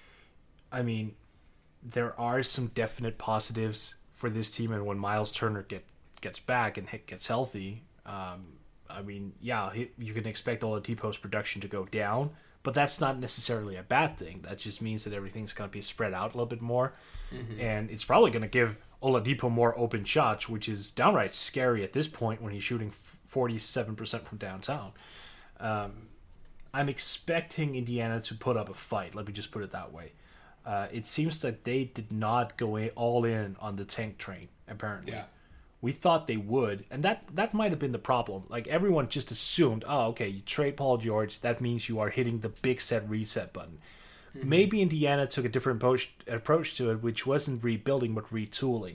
I mean, there are some definite positives for this team. And when Miles Turner get, gets back and gets healthy, um, I mean, yeah, he, you can expect Oladipo's production to go down. But that's not necessarily a bad thing. That just means that everything's going to be spread out a little bit more. Mm-hmm. And it's probably going to give Oladipo more open shots, which is downright scary at this point when he's shooting forty-seven percent from downtown. Um, I'm expecting Indiana to put up a fight. Let me just put it that way. Uh, it seems that they did not go all in on the tank train, apparently. Yeah. We thought they would, and that, that might have been the problem. Like, everyone just assumed, oh, okay, you trade Paul George, that means you are hitting the big set reset button. Mm-hmm. Maybe Indiana took a different approach, approach to it, which wasn't rebuilding, but retooling.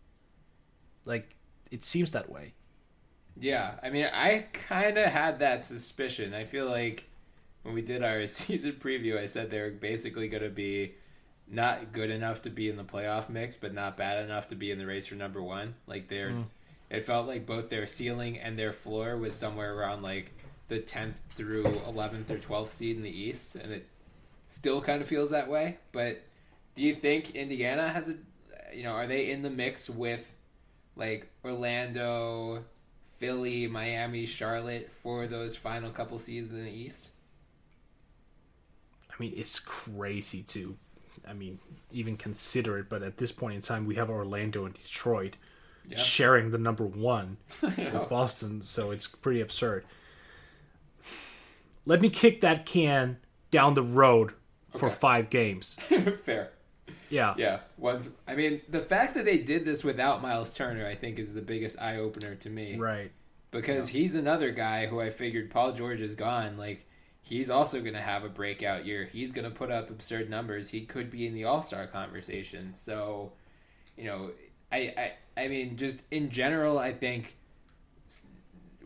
Like, it seems that way. Yeah, I mean, I kind of had that suspicion. I feel like when we did our season preview, I said they were basically going to be not good enough to be in the playoff mix, but not bad enough to be in the race for number one. Like, they're, mm. it felt like both their ceiling and their floor was somewhere around like the tenth through eleventh or twelfth seed in the East, and it still kind of feels that way. But do you think Indiana has a, you know, are they in the mix with like Orlando, Philly, Miami, Charlotte for those final couple seeds in the East? I mean, it's crazy to, I mean, even consider it, but at this point in time, we have Orlando and Detroit yeah. sharing the number one with Boston, so it's pretty absurd. Let me kick that can down the road for okay. five games. Fair. Yeah. Yeah. Once, I mean, the fact that they did this without Miles Turner, I think, is the biggest eye-opener to me. Right. Because yeah. he's another guy who I figured Paul George is gone. Like, he's also going to have a breakout year. He's going to put up absurd numbers. He could be in the All-Star conversation. So, you know, I, I, I mean, just in general, I think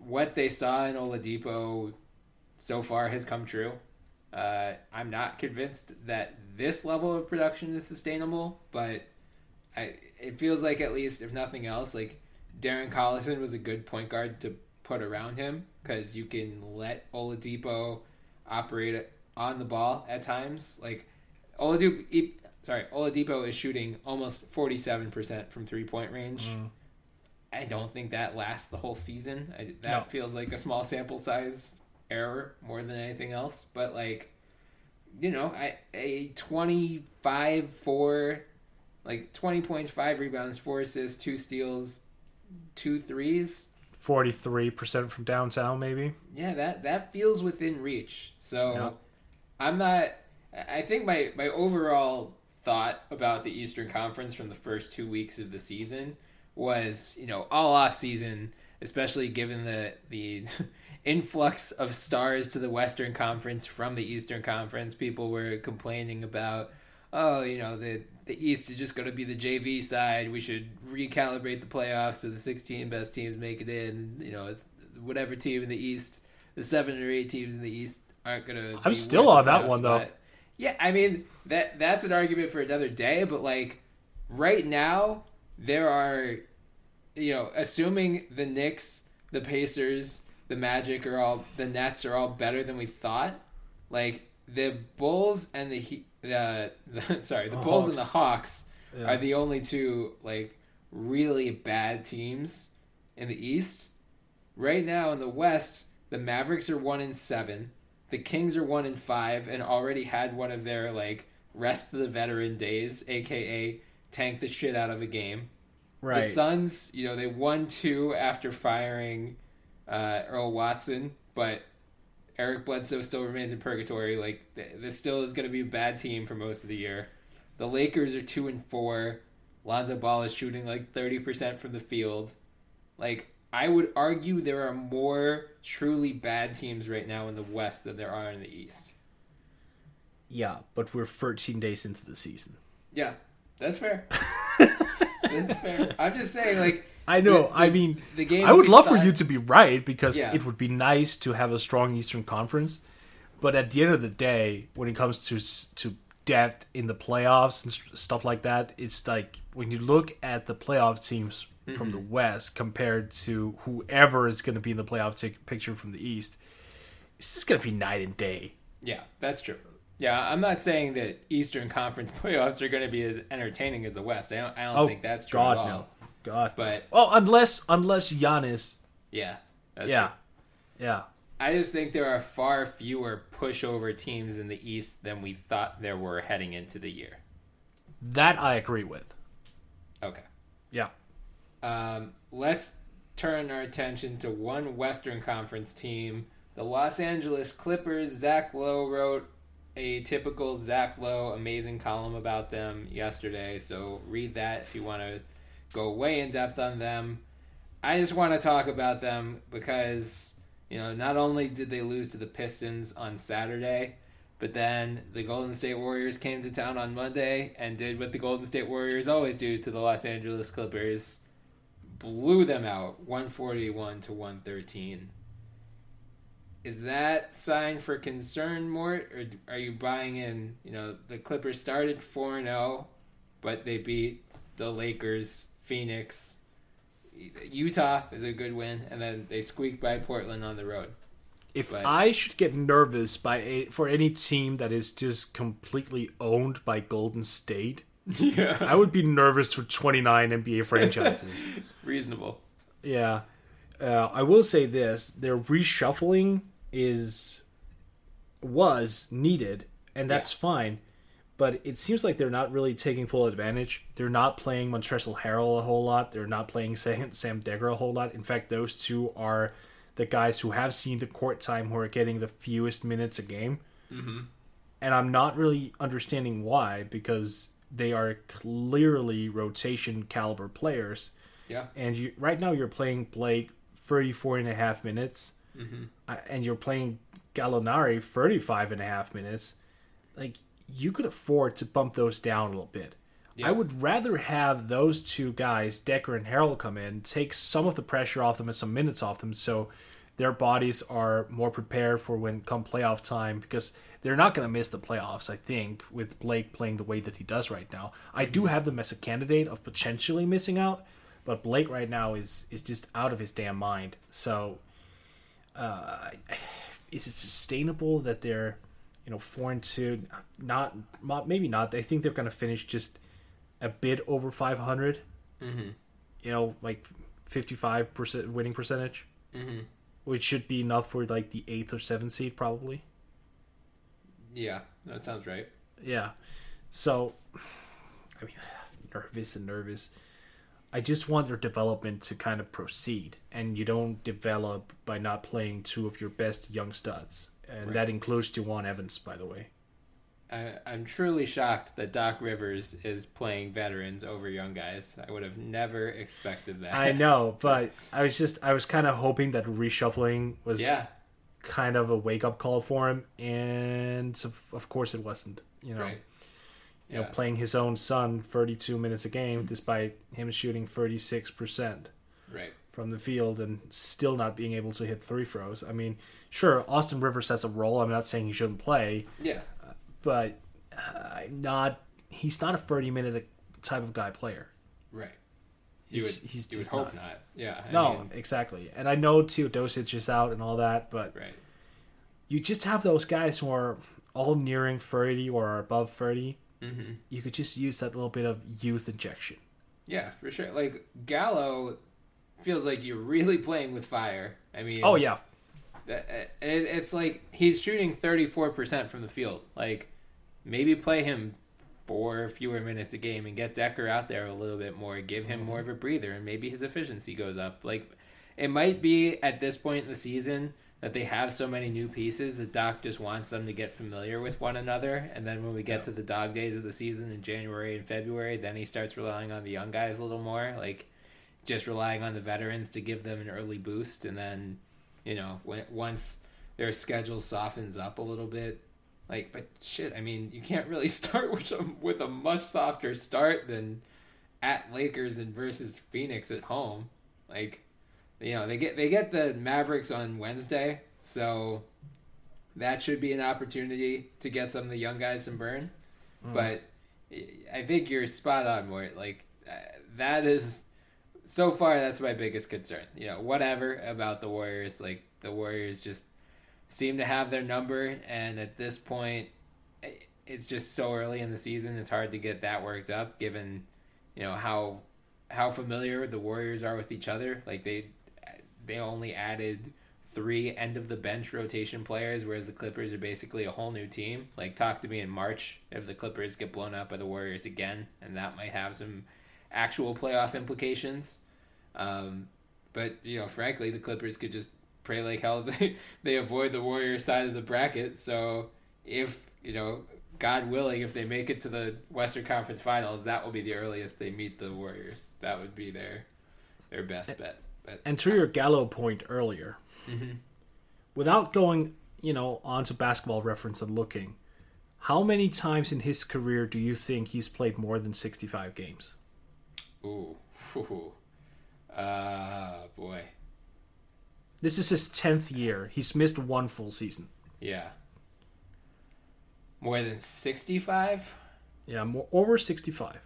what they saw in Oladipo so far has come true. Uh, I'm not convinced that this level of production is sustainable, but I, it feels like, at least, if nothing else, like Darren Collison was a good point guard to put around him, because you can let Oladipo operate on the ball at times. Like Oladipo, sorry, Oladipo is shooting almost forty-seven percent from three-point range. Mm. I don't think that lasts the whole season. I, that no. feels like a small sample size error more than anything else. But, like, you know, I, a twenty-five, four, like twenty points, five rebounds, four assists, two steals, two threes. forty-three percent from downtown, maybe. Yeah, that, that feels within reach. So yeah. I'm not... I think my, my overall thought about the Eastern Conference from the first two weeks of the season was, you know, all off season, especially given the the influx of stars to the Western Conference from the Eastern Conference, people were complaining about, oh, you know, the the East is just going to be the J V side. We should recalibrate the playoffs so the sixteen best teams make it in. You know, it's whatever team in the East, the seven or eight teams in the East aren't going to. I'm still on that one though. Yeah, I mean that that's an argument for another day. But like right now, there are, you know, assuming the Knicks, the Pacers, the Magic are all, the Nets are all better than we thought. Like the Bulls and the Heat. The, the sorry, the, the Bulls Hawks. and the Hawks yeah. are the only two like really bad teams in the East. Right now in the West, the Mavericks are one and seven, the Kings are one and five, and already had one of their like rest of the veteran days, aka tank the shit out of a game. Right. The Suns, you know, they won two after firing uh, Earl Watson, but Eric Bledsoe still remains in purgatory. Like, this still is going to be a bad team for most of the year. The Lakers are two and four. Lonzo Ball is shooting like thirty percent from the field. Like, I would argue there are more truly bad teams right now in the West than there are in the East. Yeah, but we're thirteen days into the season. Yeah, that's fair. That's fair. I'm just saying, like, I know. The, the, I mean, the game I would love thought, for you to be right, because yeah. it would be nice to have a strong Eastern Conference. But at the end of the day, when it comes to to depth in the playoffs and stuff like that, it's like when you look at the playoff teams mm-hmm. from the West compared to whoever is going to be in the playoff t- picture from the East, it's just going to be night and day. Yeah, that's true. Yeah, I'm not saying that Eastern Conference playoffs are going to be as entertaining as the West. I don't, I don't oh, think that's true God, at all. No. God, but well, unless unless Giannis, yeah, that's yeah, true. yeah. I just think there are far fewer pushover teams in the East than we thought there were heading into the year. That I agree with. Okay. Yeah. Um, let's turn our attention to one Western Conference team, the Los Angeles Clippers. Zach Lowe wrote a typical Zach Lowe amazing column about them yesterday, so read that if you want to go way in depth on them. I just want to talk about them because, you know, not only did they lose to the Pistons on Saturday, but then the Golden State Warriors came to town on Monday and did what the Golden State Warriors always do to the Los Angeles Clippers. Blew them out one forty-one to one thirteen. Is that sign for concern, Mort, or are you buying in? You know, the Clippers started four and oh, but they beat the Lakers, Phoenix, Utah is a good win, and then they squeaked by Portland on the road. If but, I should get nervous by a, for any team that is just completely owned by Golden State, yeah. I would be nervous for twenty-nine N B A franchises. Reasonable. Yeah. Uh, I will say this, their reshuffling is was needed, and that's yeah. fine. But it seems like they're not really taking full advantage. They're not playing Montrezl Harrell a whole lot. They're not playing Sam, Sam Dekker a whole lot. In fact, those two are the guys who have seen the court time who are getting the fewest minutes a game. Mm-hmm. And I'm not really understanding why, because they are clearly rotation caliber players. Yeah. And you, right now you're playing Blake thirty-four and a half minutes. Mm-hmm. And you're playing Gallinari thirty-five and a half minutes. Like, you could afford to bump those down a little bit. I would rather have those two guys, Decker and Harrell, come in, take some of the pressure off them and some minutes off them, so their bodies are more prepared for when come playoff time, because they're not going to miss the playoffs, I think, with Blake playing the way that he does right now. I do have them as a candidate of potentially missing out, but Blake right now is is just out of his damn mind. So, uh, is it sustainable that they're, you know, four and two? Not, not maybe not. I think they're going to finish just a bit over five hundred. Mm-hmm. You know, like fifty-five percent winning percentage, mm-hmm. which should be enough for like the eighth or seventh seed probably. Yeah, that sounds right. Yeah. So, I mean, nervous and nervous. I just want their development to kind of proceed, and you don't develop by not playing two of your best young studs, and right. that includes Juwan Evans, by the way. I, I'm truly shocked that Doc Rivers is playing veterans over young guys. I would have never expected that. I know, but I was just I was kind of hoping that reshuffling was yeah. kind of a wake up call for him, and of course it wasn't. You know, right. you yeah. know, playing his own son thirty-two minutes a game, despite him shooting thirty-six percent right from the field and still not being able to hit three throws. I mean, sure, Austin Rivers has a role. I'm not saying he shouldn't play. Yeah. But uh, not he's not a thirty minute type of guy player. Right. You he's, would, he's you would hope not. not. Yeah. I no, mean... exactly. And I know Teodosic is out and all that, but right. you just have those guys who are all nearing thirty or are above thirty. Mm-hmm. You could just use that little bit of youth injection. Yeah, for sure. Like, Gallo feels like you're really playing with fire. I mean... Oh, yeah. It's like he's shooting thirty-four percent from the field. Like, maybe play him four fewer minutes a game and get Decker out there a little bit more, give him more of a breather, and maybe his efficiency goes up. Like, it might be at this point in the season that they have so many new pieces that Doc just wants them to get familiar with one another, and then when we get yeah. to the dog days of the season in January and February, then he starts relying on the young guys a little more, like just relying on the veterans to give them an early boost, and then, you know, when, once their schedule softens up a little bit, like, but shit, I mean, you can't really start with a, with a much softer start than at Lakers and versus Phoenix at home. Like, you know, they get they get the Mavericks on Wednesday, so that should be an opportunity to get some of the young guys some burn. Mm. But I think you're spot on, Mort. Like, that is, so far, that's my biggest concern. You know, whatever about the Warriors, like, the Warriors just seem to have their number, and at this point, it's just so early in the season, it's hard to get that worked up, given, you know, how how familiar the Warriors are with each other. Like, they they only added three end-of-the-bench rotation players, whereas the Clippers are basically a whole new team. Like, talk to me in March if the Clippers get blown out by the Warriors again, and that might have some actual playoff implications. Um, but, you know, frankly, the Clippers could just pray like hell they, they avoid the Warriors side of the bracket. So if, you know, God willing, if they make it to the Western Conference Finals, that will be the earliest they meet the Warriors. That would be their their best bet. But, and to your Gallo point earlier, mm-hmm. without going, you know, onto Basketball Reference and looking, how many times in his career do you think he's played more than sixty-five games? Ooh. Ooh. Uh, boy. This is his tenth year. He's missed one full season. Yeah. More than sixty-five? Yeah, more over sixty-five.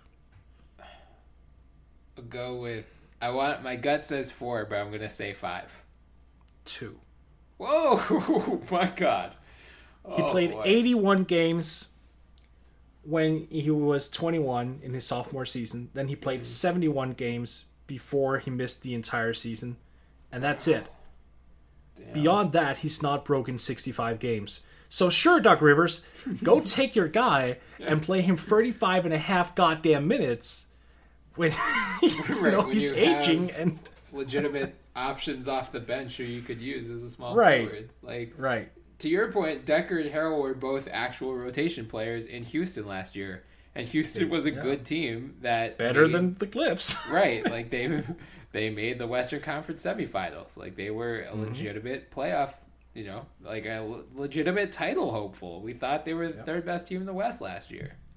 I'll go with, I want, my gut says four, but I'm going to say five. Two. Whoa! My God. He oh, played boy. eighty-one games when he was twenty-one in his sophomore season. Then he played mm-hmm. seventy-one games before he missed the entire season. And that's it. Damn. Beyond that, he's not broken sixty-five games. So sure, Doc Rivers, go take your guy and play him thirty-five and a half goddamn minutes when, you right, know, when he's you aging and legitimate options off the bench who you could use as a small right. forward. Like, right. To your point, Decker and Harrell were both actual rotation players in Houston last year. And Houston was a yeah. good team that better made, than the Clips. Right. Like they they made the Western Conference semifinals. Like they were a mm-hmm. legitimate playoff, you know, like a legitimate title hopeful. We thought they were the yep. third best team in the West last year.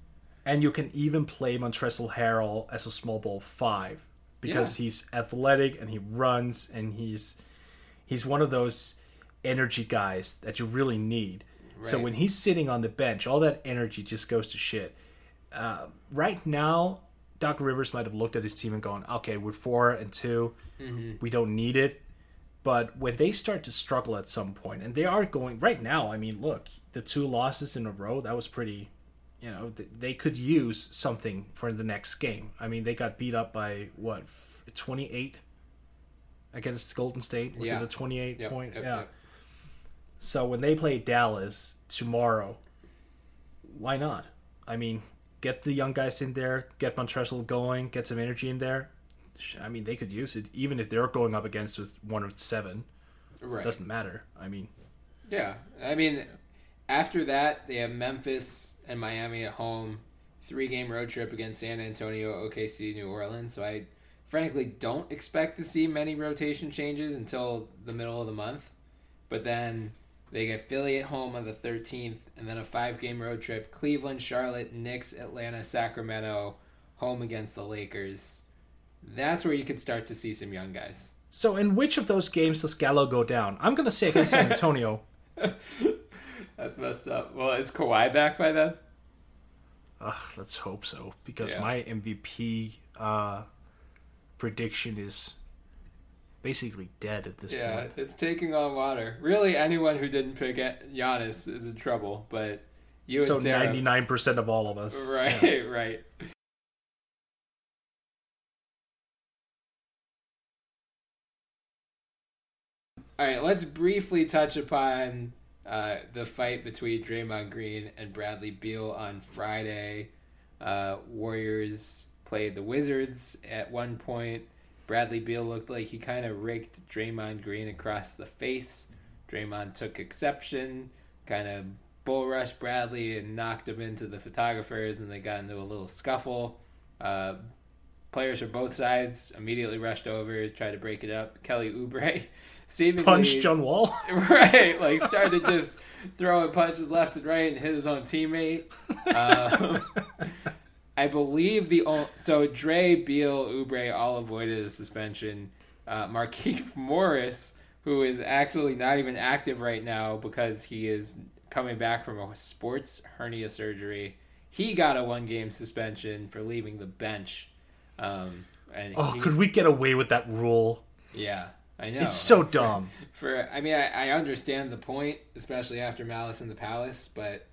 And you can even play Montrezl Harrell as a small ball five because yeah. he's athletic and he runs and he's he's one of those energy guys that you really need. Right. So when he's sitting on the bench, all that energy just goes to shit. Uh, right now, Doc Rivers might have looked at his team and gone, okay, we're four and two. Mm-hmm. We don't need it. But when they start to struggle at some point, and they are going right now, I mean, look, the two losses in a row, that was pretty... You know, they could use something for the next game. I mean, they got beat up by, what, twenty-eight against Golden State? Was yeah. it a twenty-eight yep, point? Yep, yeah. Yep. So when they play Dallas tomorrow, why not? I mean, get the young guys in there, get Montrezl going, get some energy in there. I mean, they could use it, even if they're going up against with one of seven. Right. It doesn't matter. I mean... Yeah. I mean, after that, they have Memphis... and Miami at home, three-game road trip against San Antonio, O K C, New Orleans. So I frankly don't expect to see many rotation changes until the middle of the month. But then they get Philly at home on the thirteenth, and then a five-game road trip, Cleveland, Charlotte, Knicks, Atlanta, Sacramento, home against the Lakers. That's where you could start to see some young guys. So in which of those games does Gallo go down? I'm going to say against San Antonio. That's messed up. Well, is Kawhi back by then? Ugh, let's hope so. Because yeah. my M V P uh, prediction is basically dead at this yeah, point. Yeah, it's taking on water. Really, anyone who didn't pick Giannis is in trouble. But you so and Sarah... ninety-nine percent of all of us. Right, yeah. right. All right, let's briefly touch upon... Uh, the fight between Draymond Green and Bradley Beal on Friday. Uh, Warriors played the Wizards at one point. Bradley Beal looked like he kind of raked Draymond Green across the face. Draymond took exception, kind of bull rushed Bradley and knocked him into the photographers, and they got into a little scuffle. Uh, players from both sides immediately rushed over, tried to break it up. Kelly Oubre seemingly punched John Wall. Right, like started just throwing punches left and right and hit his own teammate. Um, I believe the only, so Dre, Beal, Oubre all avoided a suspension. Uh, Markieff Morris, who is actually not even active right now because he is coming back from a sports hernia surgery, he got a one-game suspension for leaving the bench. Um, and oh, he, could we get away with that rule? Yeah. I know. It's so dumb. For, for I mean, I, I understand the point, especially after Malice in the Palace, but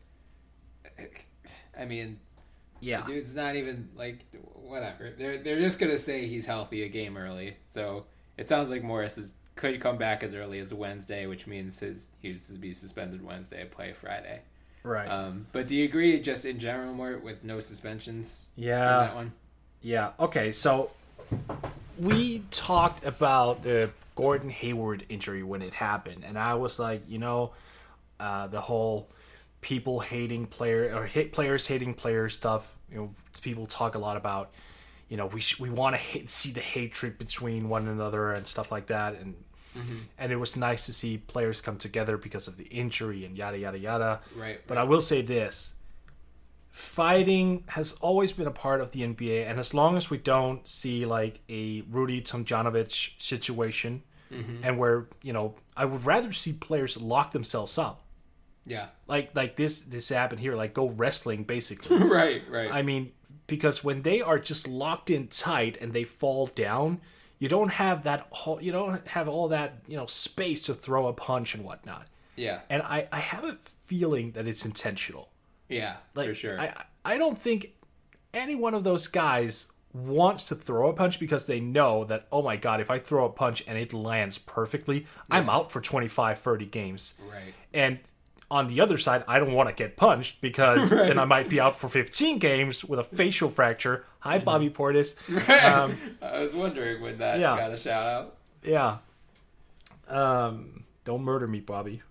I mean, yeah, the dude's not even like whatever. They're they're just gonna say he's healthy a game early, so it sounds like Morris is, could come back as early as Wednesday, which means his he was to be suspended Wednesday, play Friday. Right. Um, but do you agree, just in general, more with no suspensions? Yeah. On that one. Yeah. Okay. So we talked about the Gordon Hayward injury when it happened, and I was like, you know, uh, the whole people hating player or hit players hating players stuff. You know, people talk a lot about, you know, we sh- we want to see the hatred between one another and stuff like that, and mm-hmm. and it was nice to see players come together because of the injury and yada yada yada. Right. But right. I will say this. Fighting has always been a part of the N B A, and as long as we don't see like a Rudy Tomjanovich situation, mm-hmm. and where, you know, I would rather see players lock themselves up. Yeah. Like like this this happened here, like go wrestling basically. Right, right. I mean, because when they are just locked in tight and they fall down, you don't have that whole, you don't have all that, you know, space to throw a punch and whatnot. Yeah. And I, I have a feeling that it's intentional. Yeah, like, for sure. I I don't think any one of those guys wants to throw a punch because they know that, oh my God, if I throw a punch and it lands perfectly, yeah. I'm out for twenty-five, thirty games. Right. And on the other side, I don't want to get punched because right. then I might be out for fifteen games with a facial fracture. Hi, Bobby Portis. Right. Um, I was wondering when that yeah. got a shout out. Yeah. Um, don't murder me, Bobby.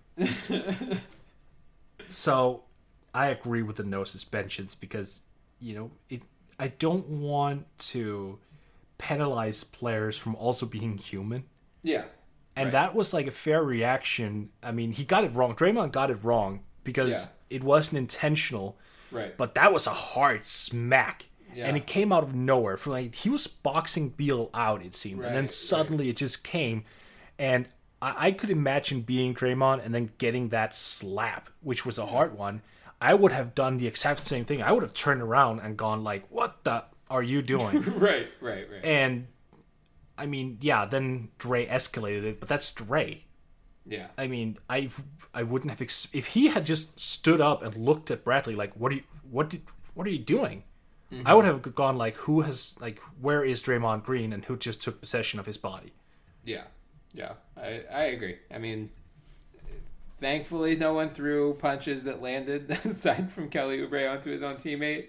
So I agree with the no suspensions because, you know, it. I don't want to penalize players from also being human. Yeah. And right. that was like a fair reaction. I mean, he got it wrong. Draymond got it wrong because yeah. it wasn't intentional. Right. But that was a hard smack. Yeah. And it came out of nowhere. For like he was boxing Beal out, it seemed. Right, and then suddenly right. it just came. And I, I could imagine being Draymond and then getting that slap, which was a hard one. I would have done the exact same thing. I would have turned around and gone like, what the are you doing? right, right, right. And I mean, yeah, then Dre escalated it, but that's Dre. Yeah. I mean, I I wouldn't have ex- if he had just stood up and looked at Bradley like, what are you what did what are you doing? Mm-hmm. I would have gone like, who has like where is Draymond Green and who just took possession of his body? Yeah. Yeah. I I agree. I mean, thankfully no one threw punches that landed aside from Kelly Oubre onto his own teammate.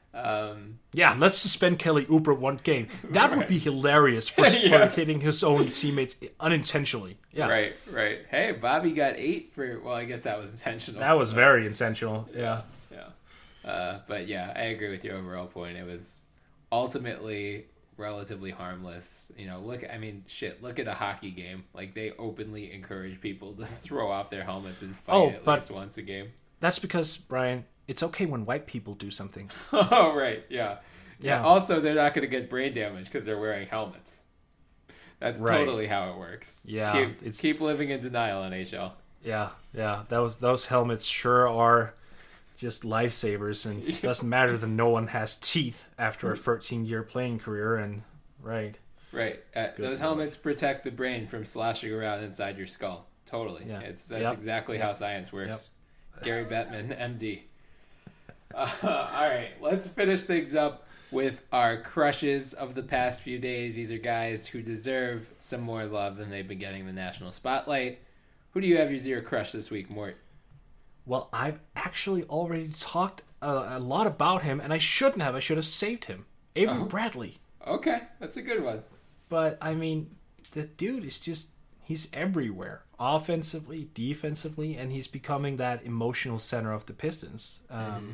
Um, yeah, let's suspend Kelly Oubre one game. That right. would be hilarious for, yeah. for hitting his own teammates unintentionally. Yeah, right, right. Hey, Bobby got eight for. Well, I guess that was intentional. That was very intentional. Yeah, yeah. Uh, but yeah, I agree with your overall point. It was ultimately relatively harmless. You know, look. I mean, shit. Look at a hockey game. Like they openly encourage people to throw off their helmets and fight oh, at but least once a game. That's because Brian. It's okay when white people do something. Oh, right. Yeah. Yeah. Also, they're not going to get brain damage because they're wearing helmets. That's right. Totally how it works. Yeah. Keep, it's... keep living in denial, N H L. Yeah. Yeah. Those, those helmets sure are just lifesavers. And it doesn't matter that no one has teeth after a thirteen-year playing career. And right. Right. Uh, those helmets protect the brain from sloshing around inside your skull. Totally. Yeah. It's, that's yep. exactly yep. how science works. Yep. Gary Bettman, M D. Uh, all right, let's finish things up with our crushes of the past few days. These are guys who deserve some more love than they've been getting the national spotlight. Who do you have your zero crush this week, Mort? Well, I've actually already talked a, a lot about him, and I shouldn't have. I should have saved him. Avery oh. Bradley. Okay, that's a good one. But, I mean, the dude is just, he's everywhere. Offensively, defensively, and he's becoming that emotional center of the Pistons. Um, mm-hmm.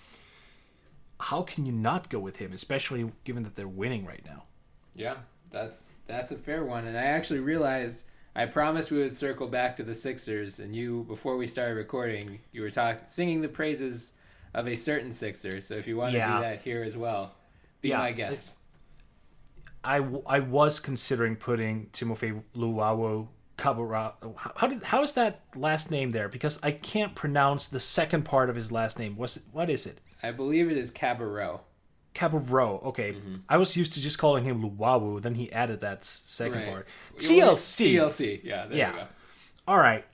How can you not go with him, especially given that they're winning right now? Yeah, that's that's a fair one. And I actually realized I promised we would circle back to the Sixers, and you, before we started recording, you were talking, singing the praises of a certain Sixer. So if you want yeah. to do that here as well, be yeah, my guest. I, I was considering putting Timofey Luwawu Cabarro. How did how is that last name there? Because I can't pronounce the second part of his last name. What's it, what is it? I believe it is Cabarro. Cabarro. Okay, mm-hmm. I was used to just calling him Luwawu. Then he added that second right. part. T L C. T L C. Yeah. There yeah. you go. All right.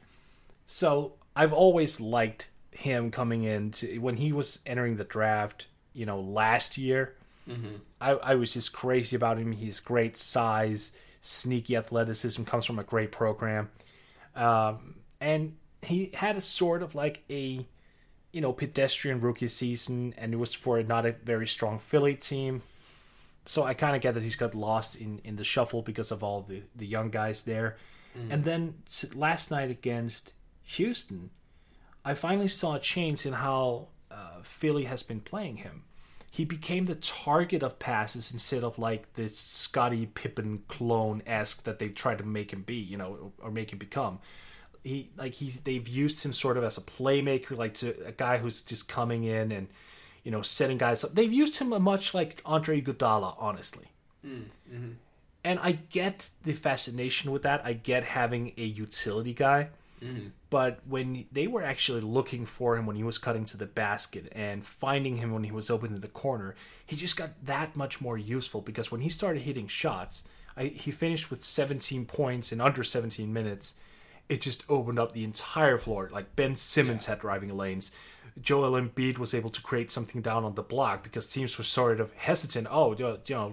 So I've always liked him coming in to, when he was entering the draft. You know, last year, mm-hmm. I I was just crazy about him. He's great size, sneaky athleticism, comes from a great program, um, and he had a sort of like a, you know, pedestrian rookie season, and it was for not a very strong Philly team. So I kind of get that he's got lost in, in the shuffle because of all the, the young guys there. Mm. And then last night against Houston, I finally saw a change in how uh, Philly has been playing him. He became the target of passes instead of like this Scottie Pippen clone-esque that they tried to make him be, you know, or make him become. He like he's they've used him sort of as a playmaker, like to a guy who's just coming in and, you know, setting guys up. They've used him much like Andre Iguodala, honestly. Mm-hmm. And I get the fascination with that. I get having a utility guy. Mm-hmm. But when they were actually looking for him when he was cutting to the basket and finding him when he was open in the corner, he just got that much more useful because when he started hitting shots, I, he finished with seventeen points in under seventeen minutes. It just opened up the entire floor. Like Ben Simmons yeah. had driving lanes. Joel Embiid was able to create something down on the block because teams were sort of hesitant. Oh, you know,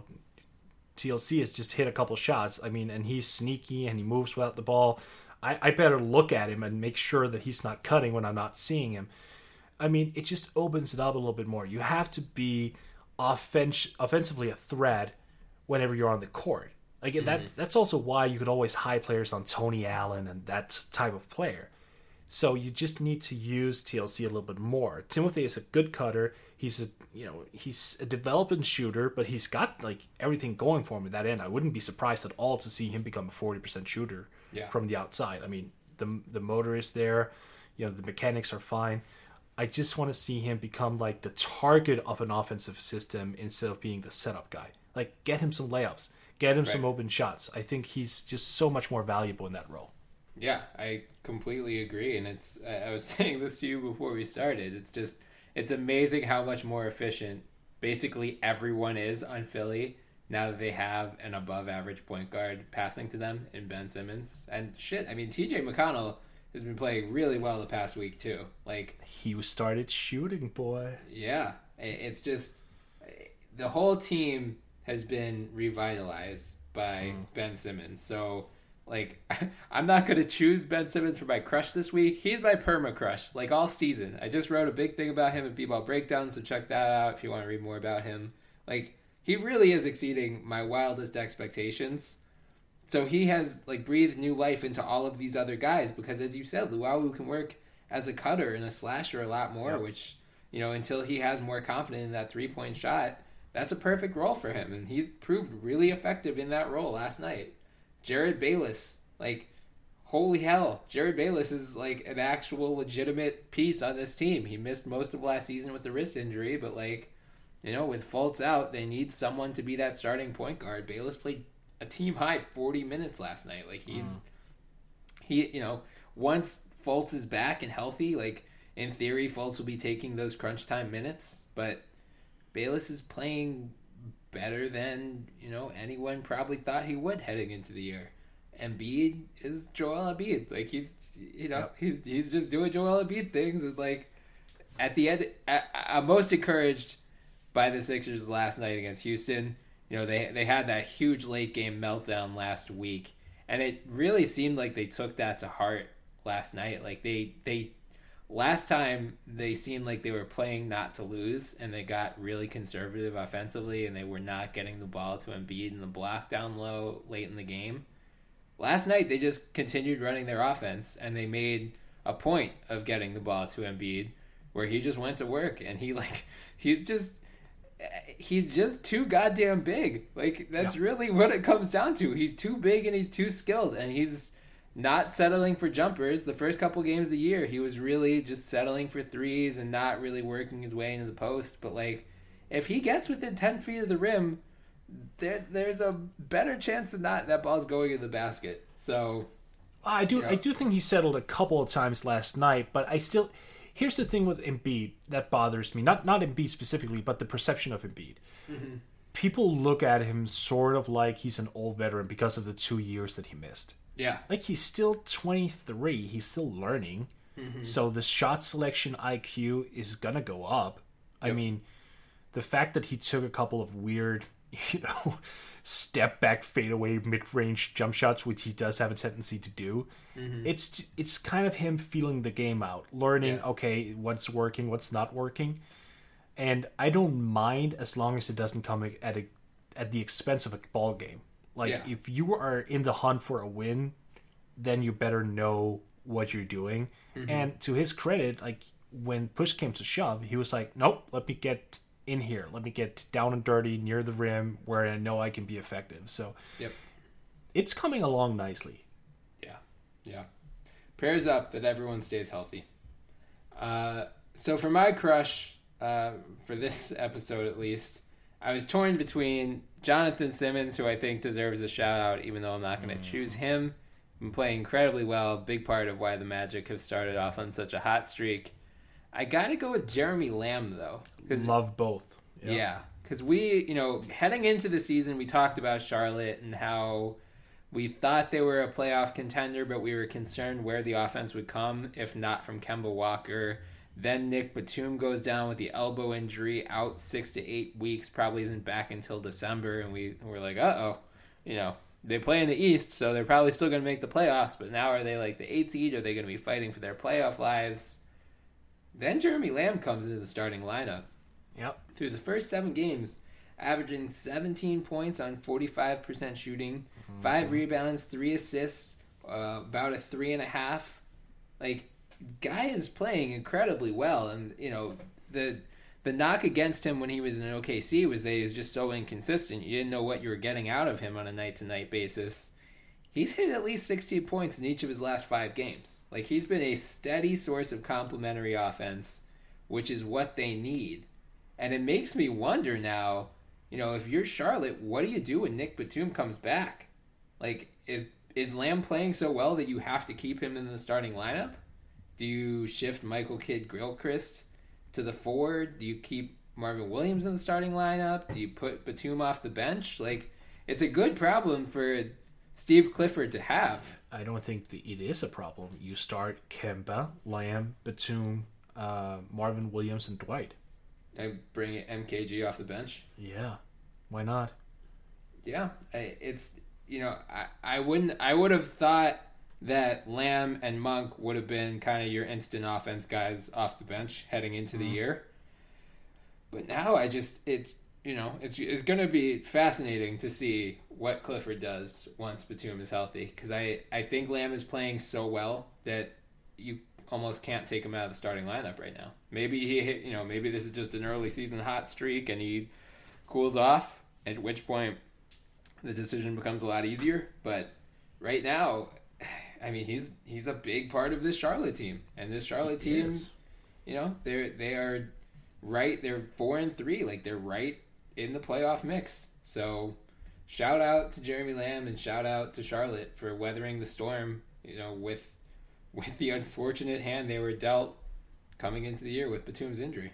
T L C has just hit a couple shots. I mean, and he's sneaky and he moves without the ball. I, I better look at him and make sure that he's not cutting when I'm not seeing him. I mean, it just opens it up a little bit more. You have to be offen- offensively a threat whenever you're on the court. Like mm-hmm. that, that's also why you could always hide players on Tony Allen and that type of player. So you just need to use T L C a little bit more. Timothy is a good cutter. He's a you know he's a developing shooter, but he's got like everything going for him at that end. I wouldn't be surprised at all to see him become a forty percent shooter yeah. from the outside. I mean, the the motor is there, you know, the mechanics are fine. I just want to see him become like the target of an offensive system instead of being the setup guy. Like, get him some layups, get him right. some open shots. I think he's just so much more valuable in that role. Yeah, I completely agree. And it's, I was saying this to you before we started. It's just, it's amazing how much more efficient basically everyone is on Philly now that they have an above average point guard passing to them in Ben Simmons. And shit, I mean, T J McConnell has been playing really well the past week too. Like, he started shooting, boy. Yeah, it's just the whole team has been revitalized by mm. Ben Simmons. So, like, I'm not going to choose Ben Simmons for my crush this week. He's my perma crush, like, all season. I just wrote a big thing about him in B-Ball Breakdown, so check that out if you want to read more about him. Like, he really is exceeding my wildest expectations. So he has, like, breathed new life into all of these other guys because, as you said, Luau can work as a cutter and a slasher a lot more, yep. which, you know, until he has more confidence in that three-point shot, that's a perfect role for him. And he's proved really effective in that role last night. Jared Bayless, like, holy hell, Jared Bayless is, like, an actual legitimate piece on this team. He missed most of last season with the wrist injury, but, like, you know, with Fultz out, they need someone to be that starting point guard. Bayless played a team high forty minutes last night. Like, he's, mm. he, you know, once Fultz is back and healthy, like, in theory, Fultz will be taking those crunch time minutes, but Bayless is playing better than, you know, anyone probably thought he would heading into the year. Embiid is Joel Embiid. Like, he's, you know, yep. he's he's just doing Joel Embiid things. And, like, at the end, I, I'm most encouraged by the Sixers last night against Houston. You know, they they had that huge late game meltdown last week, and it really seemed like they took that to heart last night. Like, they they last time they seemed like they were playing not to lose, and they got really conservative offensively, and they were not getting the ball to Embiid in the block down low late in the game. Last night they just continued running their offense, and they made a point of getting the ball to Embiid, where he just went to work, and he like he's just. He's just too goddamn big. Like, that's yeah. really what it comes down to. He's too big and he's too skilled, and he's not settling for jumpers. The first couple games of the year, he was really just settling for threes and not really working his way into the post. But, like, if he gets within ten feet of the rim, there there's a better chance than not that ball's going in the basket. So I do you know. I do think he settled a couple of times last night, but I still... Here's the thing with Embiid that bothers me. Not not Embiid specifically, but the perception of Embiid. Mm-hmm. People look at him sort of like he's an old veteran because of the two years that he missed. Yeah. Like, he's still twenty-three. He's still learning. Mm-hmm. So the shot selection I Q is going to go up. Yep. I mean, the fact that he took a couple of weird, you know, step back, fadeaway, mid-range jump shots, which he does have a tendency to do. Mm-hmm. It's it's kind of him feeling the game out, learning, yeah. okay, what's working, what's not working. And I don't mind as long as it doesn't come at a, at the expense of a ball game. Like, yeah. if you are in the hunt for a win, then you better know what you're doing. Mm-hmm. And to his credit, like, when push came to shove, he was like, nope, let me get in here. Let me get down and dirty near the rim where I know I can be effective. So yep. it's coming along nicely. Yeah. Yeah. Prayers up that everyone stays healthy. Uh, so for my crush, uh, for this episode at least, I was torn between Jonathan Simmons, who I think deserves a shout out, even though I'm not going to mm. choose him. Been playing incredibly well. Big part of why the Magic have started off on such a hot streak. I got to go with Jeremy Lamb, though. Love both. Yep. Yeah, because we, you know, heading into the season, we talked about Charlotte and how we thought they were a playoff contender, but we were concerned where the offense would come, if not from Kemba Walker. Then Nick Batum goes down with the elbow injury, out six to eight weeks, probably isn't back until December, and we were like, uh-oh, you know, they play in the East, so they're probably still going to make the playoffs, but now are they like the eighth seed? Are they going to be fighting for their playoff lives? Then Jeremy Lamb comes into the starting lineup. Yep. Through the first seven games, averaging seventeen points on forty-five percent shooting, mm-hmm. five rebounds, three assists, uh, about a three and a half. Like, guy is playing incredibly well, and you know the the knock against him when he was in O K C was that he was just so inconsistent. You didn't know what you were getting out of him on a night to night basis. He's hit at least sixteen points in each of his last five games. Like, he's been a steady source of complementary offense which is what they need. And it makes me wonder now, you know, if you're Charlotte, what do you do when Nick Batum comes back? Like, is is Lamb playing so well that you have to keep him in the starting lineup? Do you shift Michael Kidd-Gilchrist to the forward? Do you keep Marvin Williams in the starting lineup? Do you put Batum off the bench? Like, it's a good problem for Steve Clifford to have. I don't think that it is a problem. You start Kemba, Lamb, Batum, uh, Marvin Williams, and Dwight. I bring M K G off the bench. Yeah, why not? Yeah, I, it's you know I, I wouldn't I would have thought that Lamb and Monk would have been kind of your instant offense guys off the bench heading into mm-hmm. the year. But now I just it's you know it's it's going to be fascinating to see what Clifford does once Batum is healthy, because I I think Lamb is playing so well that you almost can't take him out of the starting lineup right now. Maybe he hit, you know, maybe this is just an early season hot streak and he cools off, at which point the decision becomes a lot easier. But right now, I mean, he's he's a big part of this Charlotte team, and this Charlotte team, you know, they're they are right. They're four and three, like they're right in the playoff mix. So shout out to Jeremy Lamb and shout out to Charlotte for weathering the storm, you know, with. with the unfortunate hand they were dealt coming into the year with Batum's injury.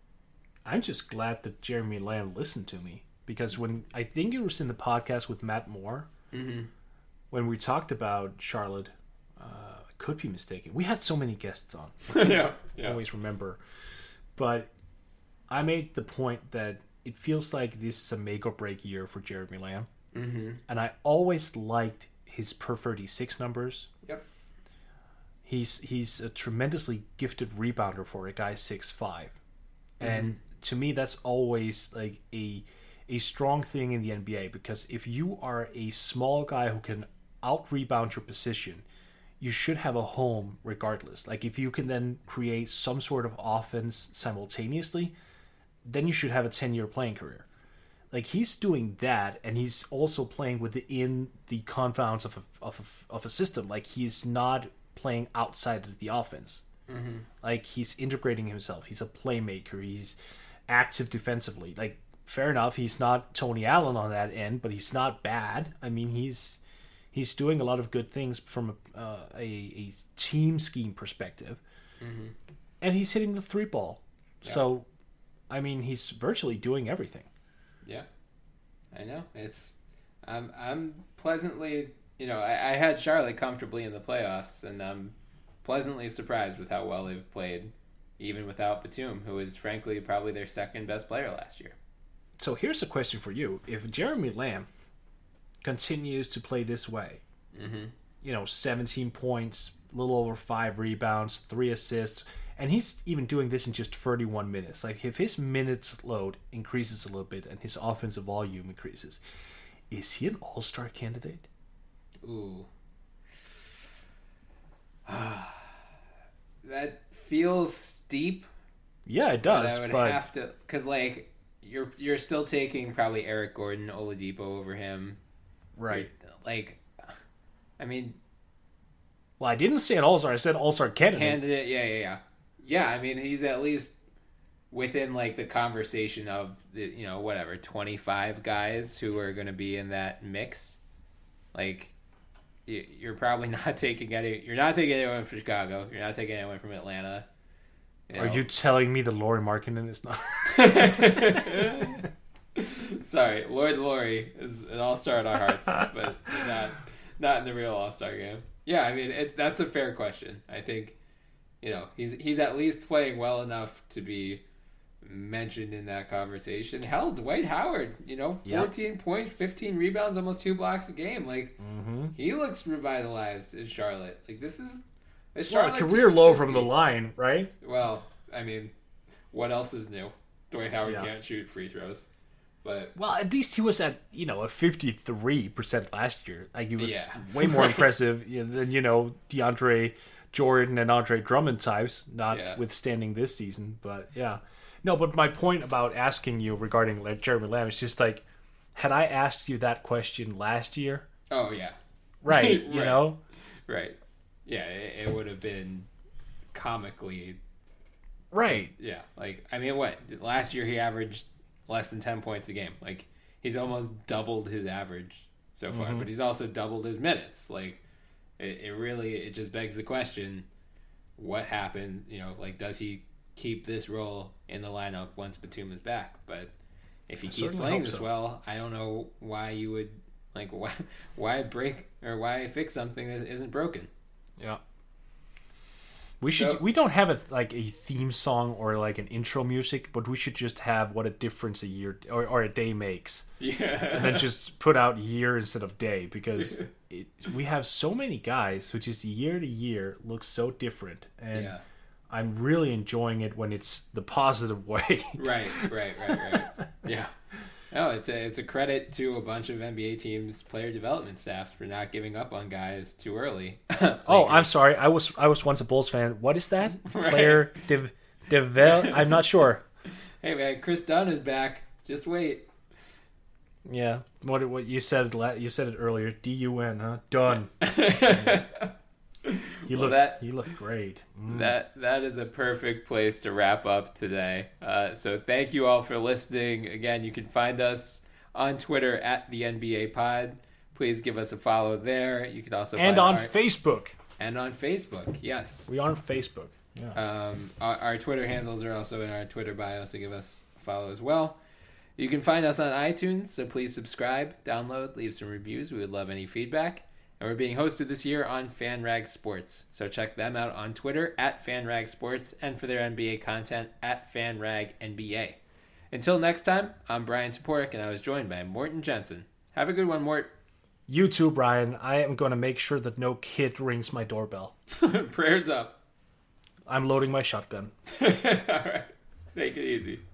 I'm just glad that Jeremy Lamb listened to me, because when I think it was in the podcast with Matt Moore, mm-hmm. when we talked about Charlotte, uh, I could be mistaken. We had so many guests on. yeah, yeah. Always remember. But I made the point that it feels like this is a make or break year for Jeremy Lamb. Mm-hmm. And I always liked his per thirty-six numbers. Yep. He's he's a tremendously gifted rebounder for a guy six five, mm-hmm. and to me that's always like a a strong thing in the N B A, because if you are a small guy who can out rebound your position, you should have a home regardless. Like if you can then create some sort of offense simultaneously, then you should have a ten year playing career. Like he's doing that, and he's also playing within the confines of a, of a, of a system. Like he's not playing outside of the offense. Mm-hmm. Like he's integrating himself. He's a playmaker. He's active defensively. Like fair enough, he's not Tony Allen on that end, but he's not bad. I mean, he's he's doing a lot of good things from a uh, a, a team scheme perspective, mm-hmm. and he's hitting the three ball. Yeah. So, I mean, he's virtually doing everything. Yeah, I know. It's I'm I'm pleasantly. You know, I, I had Charlotte comfortably in the playoffs, and I'm pleasantly surprised with how well they've played, even without Batum, who is frankly probably their second best player last year. So here's a question for you. If Jeremy Lamb continues to play this way, mm-hmm. you know, seventeen points, a little over five rebounds, three assists, and he's even doing this in just thirty-one minutes. Like if his minutes load increases a little bit and his offensive volume increases, is he an all-star candidate? Ooh. That feels steep. Yeah, it does. But I would but... have to, because like you're you're still taking probably Eric Gordon, Oladipo over him, right? You're, like, I mean, well, I didn't say an all-star. I said all-star candidate. Candidate, yeah, yeah, yeah, yeah. I mean, he's at least within like the conversation of the, you know, whatever twenty-five guys who are going to be in that mix, like. You're probably not taking any. You're not taking anyone from Chicago. You're not taking anyone from Atlanta. You know? Are you telling me that Lauri Markkanen is not? Sorry, Lord Laurie is an all-star in our hearts, but not not in the real all-star game. Yeah, I mean it, that's a fair question. I think, you know, he's he's at least playing well enough to be mentioned in that conversation. Hell, Dwight Howard, you know, fourteen yep. points, fifteen rebounds, almost two blocks a game. Like mm-hmm. he looks revitalized in Charlotte. Like this is a well, career low from the line, right? Well, I mean, what else is new? Dwight Howard yeah. can't shoot free throws, but well, at least he was at you know a fifty-three percent last year. Like he was yeah. way more impressive than you know DeAndre Jordan and Andre Drummond types. Notwithstanding yeah. this season, but yeah. No, but my point about asking you regarding Jeremy Lamb is just like, had I asked you that question last year? Oh, yeah. Right, you right. know? Right. Yeah, it, it would have been comically Right. Yeah. Like, I mean, what? Last year he averaged less than ten points a game. Like, he's almost doubled his average so far, mm-hmm. but he's also doubled his minutes. Like, it, it really, it just begs the question, what happened? You know, like, does he keep this role in the lineup once Batum is back? But if he I keeps playing this so. well, I don't know why you would, like, why, why break or why fix something that isn't broken. Yeah. We should. So, we don't have a like a theme song or like an intro music, but we should just have what a difference a year or, or a day makes. Yeah. And then just put out year instead of day, because it, we have so many guys who just year to year look so different, and yeah. I'm really enjoying it when it's the positive way. Right. Right. Right. Right. Yeah. No, it's a it's a credit to a bunch of N B A teams' player development staff for not giving up on guys too early. Oh, I'm sorry. I was I was once a Bulls fan. What is that? Right. Player dev, devel? I'm not sure. Hey man, Chris Dunn is back. Just wait. Yeah. What what you said you said it earlier. D U N, huh? Done. He well, looks. That, he looked great. Mm. That that is a perfect place to wrap up today. Uh, so thank you all for listening. Again, you can find us on Twitter at the N B A Pod. Please give us a follow there. You can also and find on our, Facebook. And on Facebook, yes, we are on Facebook. Yeah. Um, our, our Twitter handles are also in our Twitter bio, so give us a follow as well. You can find us on iTunes, so please subscribe, download, leave some reviews. We would love any feedback. And we're being hosted this year on FanRag Sports. So check them out on Twitter at FanRag Sports and for their N B A content at FanRag N B A. Until next time, I'm Brian Toporek and I was joined by Morten Jensen. Have a good one, Mort. You too, Brian. I am going to make sure that no kid rings my doorbell. Prayers up. I'm loading my shotgun. All right. Take it easy.